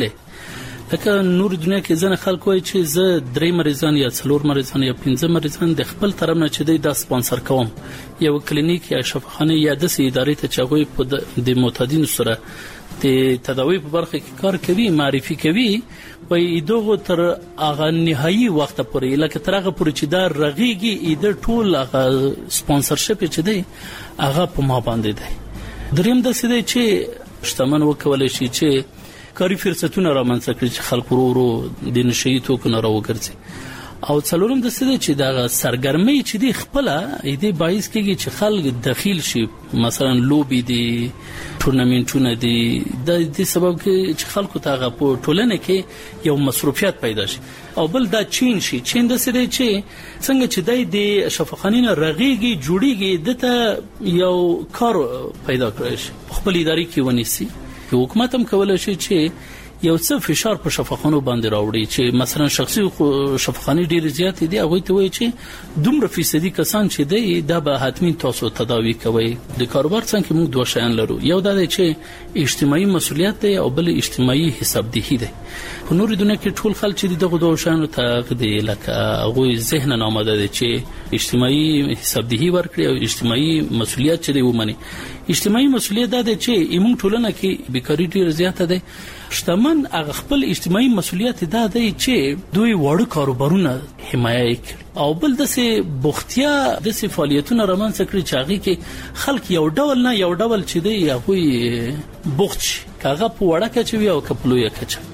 لکه نور دنیا کې ځنه خلک وایي چې زه 3 مریضان یا 4 مریضان یا 15 مریضان د خپل طرف نه چې د سپانسر کوم یو کلینیک یا شفاخانه یا د ادارې ته چاغوي په د معتادین سره د تداوی په برخه کې کار کوي معرفي کوي وایي دغه تر هغه نهایي وخت پورې لکه تر هغه پورې چې دا رغيږي د ټول هغه سپانسرشپ چې دی هغه په ما باندې دی. دریم د سده چې شتمن وکولای شي چې کاری فرصتونه رامنځته کړي چې خلک ورو د نشي توکو نه راوګرځي او څلورم د سده چې دا سرګرمي چې دی خپل دې باعث کېږي چې خلک داخل شي مثلا لوبي دي ټورنمنټونه دي د دې سبب کې چې خلکو ته په ټولنه کې یو مصروفیت پیدا شي او بل دا چین د سده چې څنګه چې د شفاخانینه رغيږي جوړيږي دته یو کار پیدا کړی شي خپل ادارې کې ونیسي. حکومت هم کولای شي چې یو څه فشار په شفاخانو باندې راوړي چې مثلا شخصي شفاخاني ډیر زیات دي هغه ته وایي چې دومره فیصدي کسان چې دی دا به حتمی تاسو تداوی کوي. د کاروبار څنګه موږ دوه شیان لرو، یو دا دی چې اجتماعي مسولیت دی او بل اجتماعي حسابدهي دی. په نور دنیا کې ټول خلک چې دغه دوه شیانو ته دی لکه هغه ذهن نه آماده دي چې اجتماعي حسابدهي ورکړي او اجتماعي مسولیت چې دی ومني. اجتماعي مسولیت دا دی چې ایمون ټولنه کې بیکاری ډیر زیاته ده. شتمن هغه خپل اجتماعي مسولیت دا دی چې دوی وړو کاروبارونه حمایت کوي او بل دسه بوختیا دسه فعالیتونه رامنځته کړي چې هغه کې خلک یو ډول نه یو ډول چې دی هغه بوخت شي کاغه په وړه کې وي او کپلویا کې.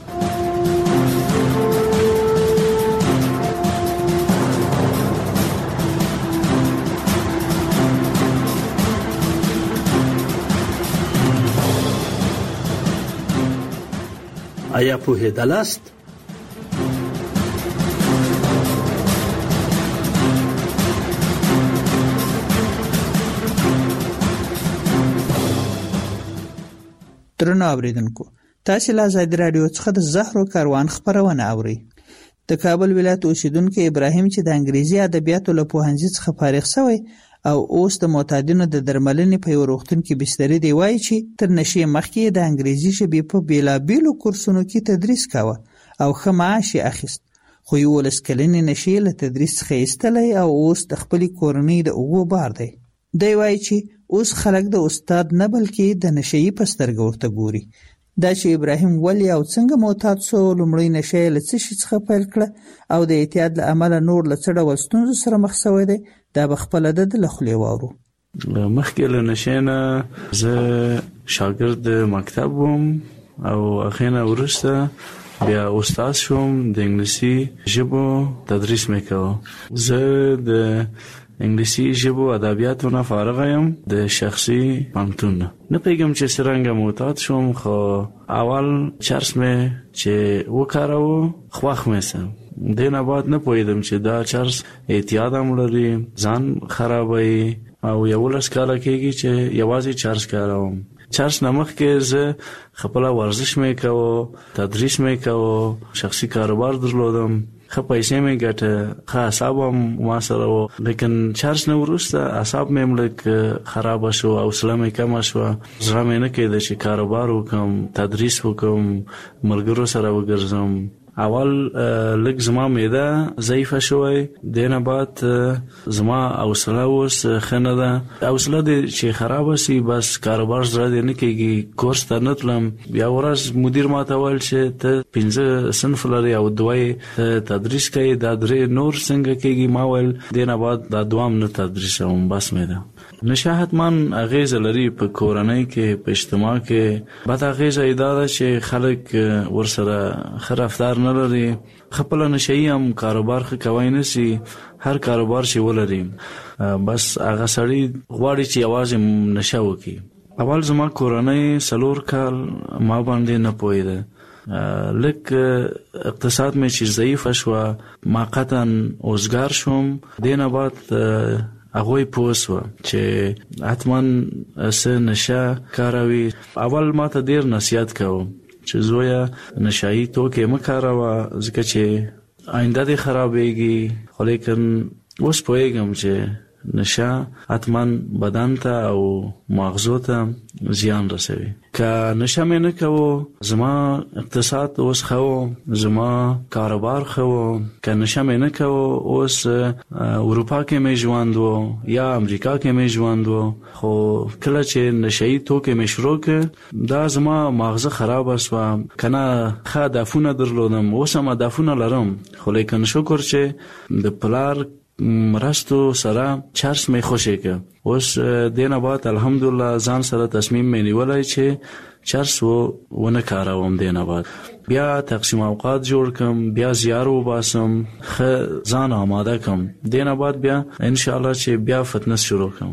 آیا په هدالاست؟ درنو اوریدونکو، تاسو له آزاد رادیو څخه د زهرو کاروان خبرونه اورئ. د کابل ولایت اوسیدونکو ابراهیم چې د انګریزي ادبیاتو له پوهنځي څخه فارغ شوی او اوس د معتادینو د درملنې په یو روغتون کې بستري دی، وایي چې تر نشې مخکې د انګریزي ژبې په بیلابیلو کورسونو کې تدریس کاوه او ښه معاش یې اخیست، خو 11 کلنې نشې له تدریس څخه ایستلی او اوس د خپلې کورنۍ د اوږو بار دی. دی وایي چې اوس خلک د استاد نه بلکې د نشهیي په سترګه ورته ګوري. دا چې ابراهیم ولې او څنګه معتاد سو، لومړی نشه یې له څه شي څخه پیل کړه او د اعتیاد له امله نور له څه ډول ستونزو سره مخ شوی دی، دا به خپله د له خولې واورو. مخکې له نشې نه زه شاګرد مکتب وم او هغې نه وروسته بیا استاد شوم، د انګلیسي ژبو تدریس مې کوه. زه د انګلیسي ژبو ادبیاتو نه فارغ یم د شخصي پوهنتون نه. نه پوهېږم چې څرنګه معتاد شوم، خو اول چرس مې چې وکاروه خوښ مې سه. دې نه بعد نه پوهېدم چې دا چرس اعتیاد هم لري، ځان خرابوي او 11 کاله کېږي چې یوازې چرس کاروم. چرس نه مخکې زه خپله ورزش مې کوه، تدریس مې کوه، شخصي کاروبار درلودم، ښه پیسې مې ګټه، ښه اعصاب هم ما سره و. لیکن چرس نه وروسته اعصاب مې هم لږ خرابه شو، حوصله مې کمه شوه، زړه مې نه کېده چې کاروبار وکړم، تدریس وکړم، ملګرو سره وګرځم. اول لږ زما معده ضعیفه شوی، دې نه بعد زما حوصله اوس ښه نه ده. حوصله دې چې خرابه سي بس کاروبار زړه دې نه کېږي. کورس ته نه تلم. بیا ورځ مدیر ما ته ویل چې ته 5 صنف لري او 2 تدریس کوي، دا 3 نور څنګه کېږي؟ ما ویل دې نه بعد دا 2 نه تدریسوم، بس مې ده. نشه حتما اغیزه لري په کورنۍ کې، په اجتماع کې. بد اغیزه یې دا ده چې خلک ورسره ښه رفتار نه لري. خپله نشهیي هم کاروبار ښه کوی نه سي. هر کاروبار چې ولري بس هغه سړی غواړي چې یوازې نشه وکړي. اول زما کورنۍ 4 کال ما باندې نه پوهېده. لک اقتصاد مې چې ضعیفه شوه، ما قطعا اوزګار شوم. دې نه بعد هغوی پوه سوه چې حتما څه نشه کاروي. اول ما ته ډېر نصیحت کوه چې زویه نشهیي توکې مه کاروه ځکه چې آینده دې خرابېږي. خو لیکن اوس پوهېږم چې نشه حتما بدن ته او مغزو ته زیان رسوي. که نشه مې نه کوو، زما اقتصاد اوس ښه و، زما کاروبار ښه و. که نشه مې نه کوو، اوس اروپا کې مې ژوند و یا امریکا کې مې ژوند و. خو کله چې نشهیي توکې مې شروع کړ، دا زما مغزه خرابه سوه. که نه ښه هدفونه درلودم، اوس هم هدفونه لرم، خو لیکن شکر چې د پلار مرستو سره چرس مې خوشی که. اوس دې نه بعد الحمدلله ځان سره تصمیم مې نیولی چې چرس ونه کاروم. دې نه بعد بیا تقسیم اوقات جوړ کم، بیا زیار وباسم، ښه ځان آماده کم. دې نه بعد بیا انشاءالله چې بیا فتنس شروع کم.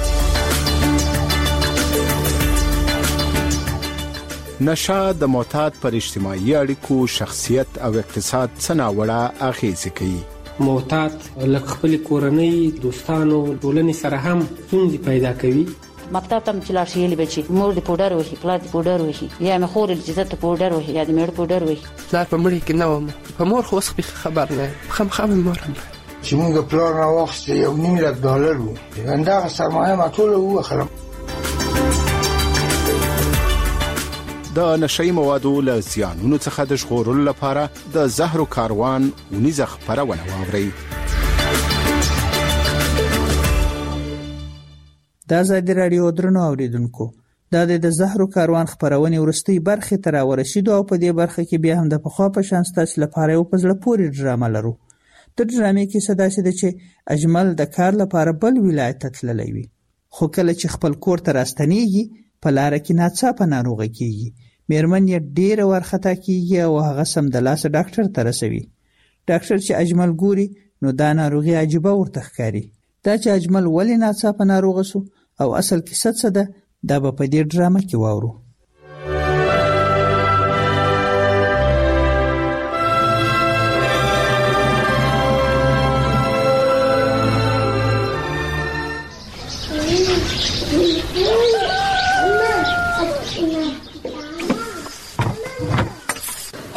نشه د معتاد پر اجتماعي اړیکو، شخصیت او اقتصاد څه ناوړه اغیزې کوي. معتاد لکه خپل کورنۍ، دوستانو، ټولنې سره هم ستونزې پیدا کوي. مکتب ته چې لاړ شي بچي، مور دې پوډر وهي، پلار دې پوډر وهي، یا مې خور دې عزت پوډر وهي، یا دې مېړه پوډر وهي. پلار په مړي کې نه وم، په مور خو اوس خبر نه، خامخا مې مور هم چې موږ پلار نه واخیسته $1,000,000 و، همدغه سرمایه ما ټوله ووخلم. د نشهیي موادو له زیانونو څخه د ژغورلو لپاره د زهرو کاروان ونیزه خپرونه واورئ. د آزاد رادیو درنو اوریدونکو، دا د زهرو کاروان خپرونې وروستۍ برخې ته راورسېدو او په دې برخه کې بیا هم د پخوا په شان ستاسو لپاره یو په زړه پورې ډرامه لرو. د ډرامې کیسه داسې ده چې اجمل د کار لپاره بل ولایت ته تللی وي، خو کله چې خپل کور ته راستنېږي په لاره کې ناڅاپه ناروغه کېږي. میرمن یې ډېره وارخطا کېږي او هغه سمدلاسه ډاکټر ته رسوي. ډاکټر چې اجمل ګوري نو دا ناروغي عجیبه ورته ښکاري. دا چې اجمل ولې ناڅاپه ناروغه سو او اصل کیسه څه ده، دا به په دې ډرامه کې واورو.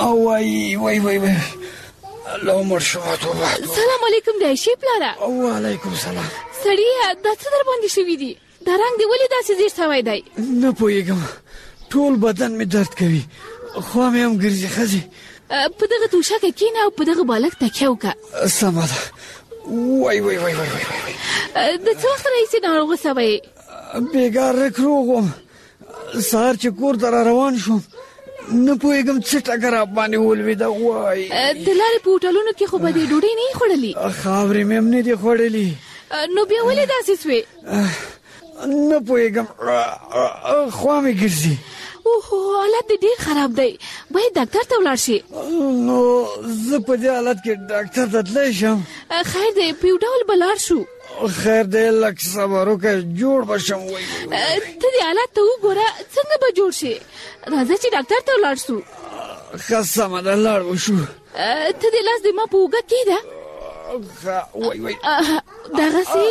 وای وای وای وای الله مرشوه توبه. سلام علیکم د عائشې پلاره. وعلیکم سلام. سړی دا څه در باندې شوي دي؟ دا رنګ دی ولې داسې زیړ شوی دی؟ نه پوهېږم، ټول بدن مې درد کوي، خوا مې هم ګرځي. ښځې په دغه توشکه کښېنه او په دغه بالښت تکیه وکړه. سمه ده. وای وای وای وای وای د څه وخت راهیسې ناروغه سوی؟ بېګار رک روغ وم، سهار چې کور ته را روان شوم نه پوهېږم څه ټکه را باندې ولوېده. وای د لارې په هوټلونو کې خو به دې ډوډۍ نه یې خوړلې؟ خاورې مې هم نه دي خوړلې. نو بیا ولې داسې سوې؟ نه پوهېږم، خوا مې ګرځي. اوهو حالت دې ډېر خراب دی، باید ډاکټر ته ولاړ شي. نو زه په دې حالت کې ډاکټر ته تللی شم؟ خیر دی، په یو ډول به لاړ شو. خیر دی، لږ صبر وکړه، جوړ به شم. ته دې حالت ته وګوره څنګه به جوړ شي. راځه چې ډاکټر ته ولاړ شو. ښه سمه ده، لاړ وشو. ته دې لاس دې ما په اوږه کېږده. وای وای دغسې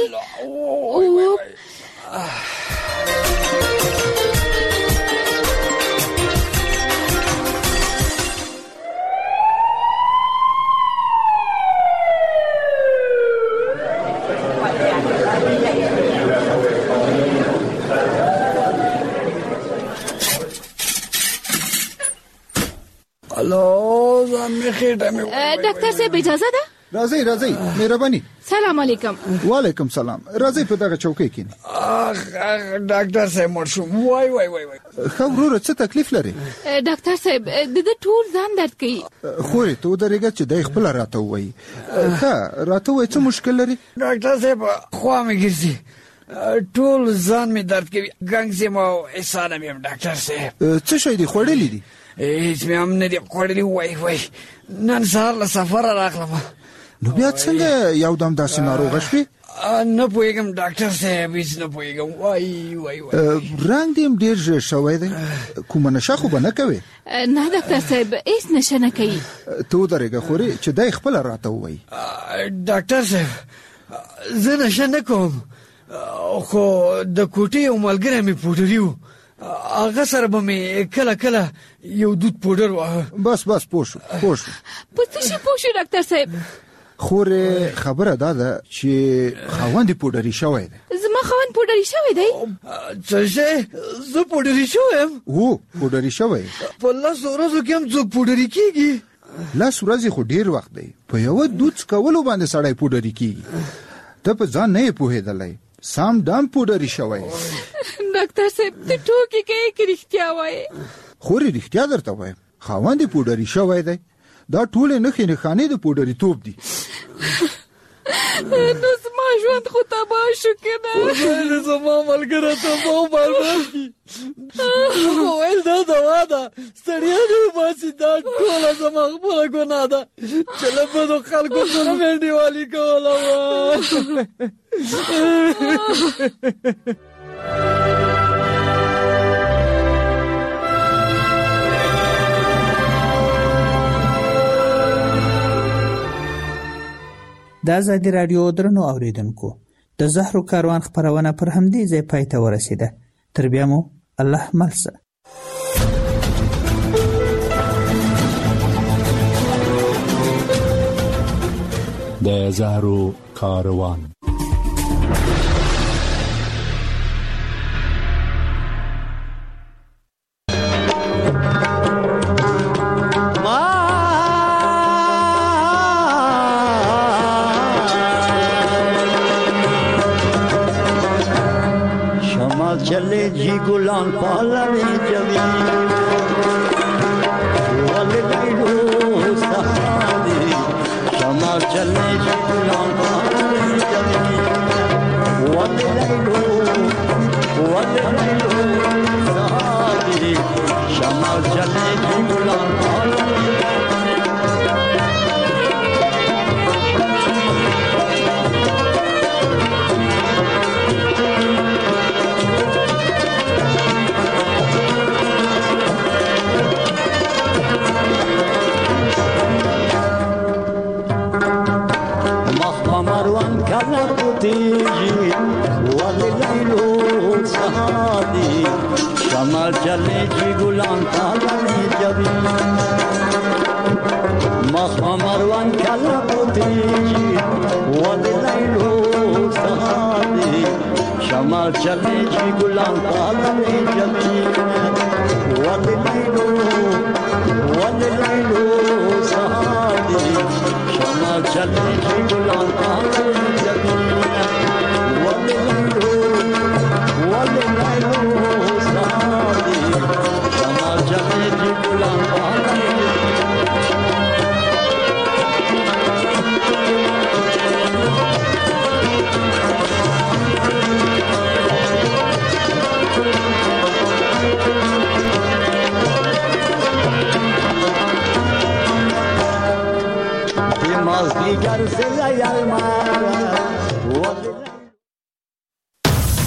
الو ځان مې خېټه مې. ډاکټر صاحب اجازه ده؟ راځئ راځئ، مهرباني. سلام علیکم. وعلیکم سلام. راځئ په دغه چوکۍ کښېنئ. ډاکټر صاحب مړ شوم. وای وای وای وای. ښه وروره څه تکلیف لري؟ ډاکټر صاحب د ده ټول ځان درد کوي. خورې ته ودرېږه چې دی خپله راته ووایي. ښه راته ووایي څه مشکل لري؟ ډاکټر صاحب خوا مې ګرځي، ټول ځان مې درد کوي، ګنګس یم او احسانه مې یم. ډاکټر صاحب څه شی دې خوړلی دي؟ هېڅ مې هم نه دي خوړلي. وای وای نن سهار له سفره راغلم. نو بیا څنګه یو دم داسې ناروغه شوې؟ نه پوهېږم ډاکټر صاحب، هېڅ نه پوهېږم. وای وای وای رنګ دې هم ډېر ژېړ شوی دی، کومه نشه خو به نه کوې؟ نه ډاکټر صاحب هېڅ نشه نه کوي. ته ودرېږه خورې چې دی خپله راته ووایي. ډاکټر صاحب زه نشه نه کوم، خو د کوټې یو ملګری مې پوډري و، هغه سره به مې کله کله یو دود پوډر واهه. بس بس پوه شو پوه شو. په څه شي پوه شو ډاکټر صاحب؟ خورې خبره دا ده چې خاوند یې پوډري شوی دی. زما خاوند پوډري شوی دی؟ څه شی؟ زه پوډري شوی یم؟ هو پوډري شوی. په 10 ورځو کې هم څوک پوډري کېږي؟ 10 ورځې خو ډېر وخت دی، په یوه دود څکولو باندې سړی پوډري کېږي. ته په ځان نه یې پوهېدلی، سام دام پوډري شوی. ډاکټر صاحب ته ټوکې کوې که رښتیا وایې؟ خورې رښتیا درته وایم، خاوند یې پوډري شوی دی. دا ټولې نښې نښانې د پوډري توب دي. نو زما ژوند خو تباه شو که نه؟ خدای زما ملګری تباه او برباد کړي. خو ویل دا دوا ده، ستړیا دې وباسي، دا ټوله زما خپله ګناه ده چې له بدو خلکو سره مې انډیوالي کوله وه. د ازادي راډیو درنو اوریدونکو، د زهرو کاروان خپرونه پر همدې ځای پای ته ورسیده. تر بیا مو الله ملسه. د زهرو کاروان. चले जी गुलाम पालवे जवी वल लैलो सहादी शमा चले जी गुलाम पालवे जवी वल लैलो सहादी शमा चले जी गुलाम पालवे चले जी गुलाम पालवे जवी مخ مروان کلا پوتیجی ود لیلو سهادی شمال چلی جی گلان پالنی جلی ود لیلو سهادی شمال چلی جی گلان پالنی جلی ود لیلو سهادی شمال چلی جی گلان پالنی دیگر سے لیال ما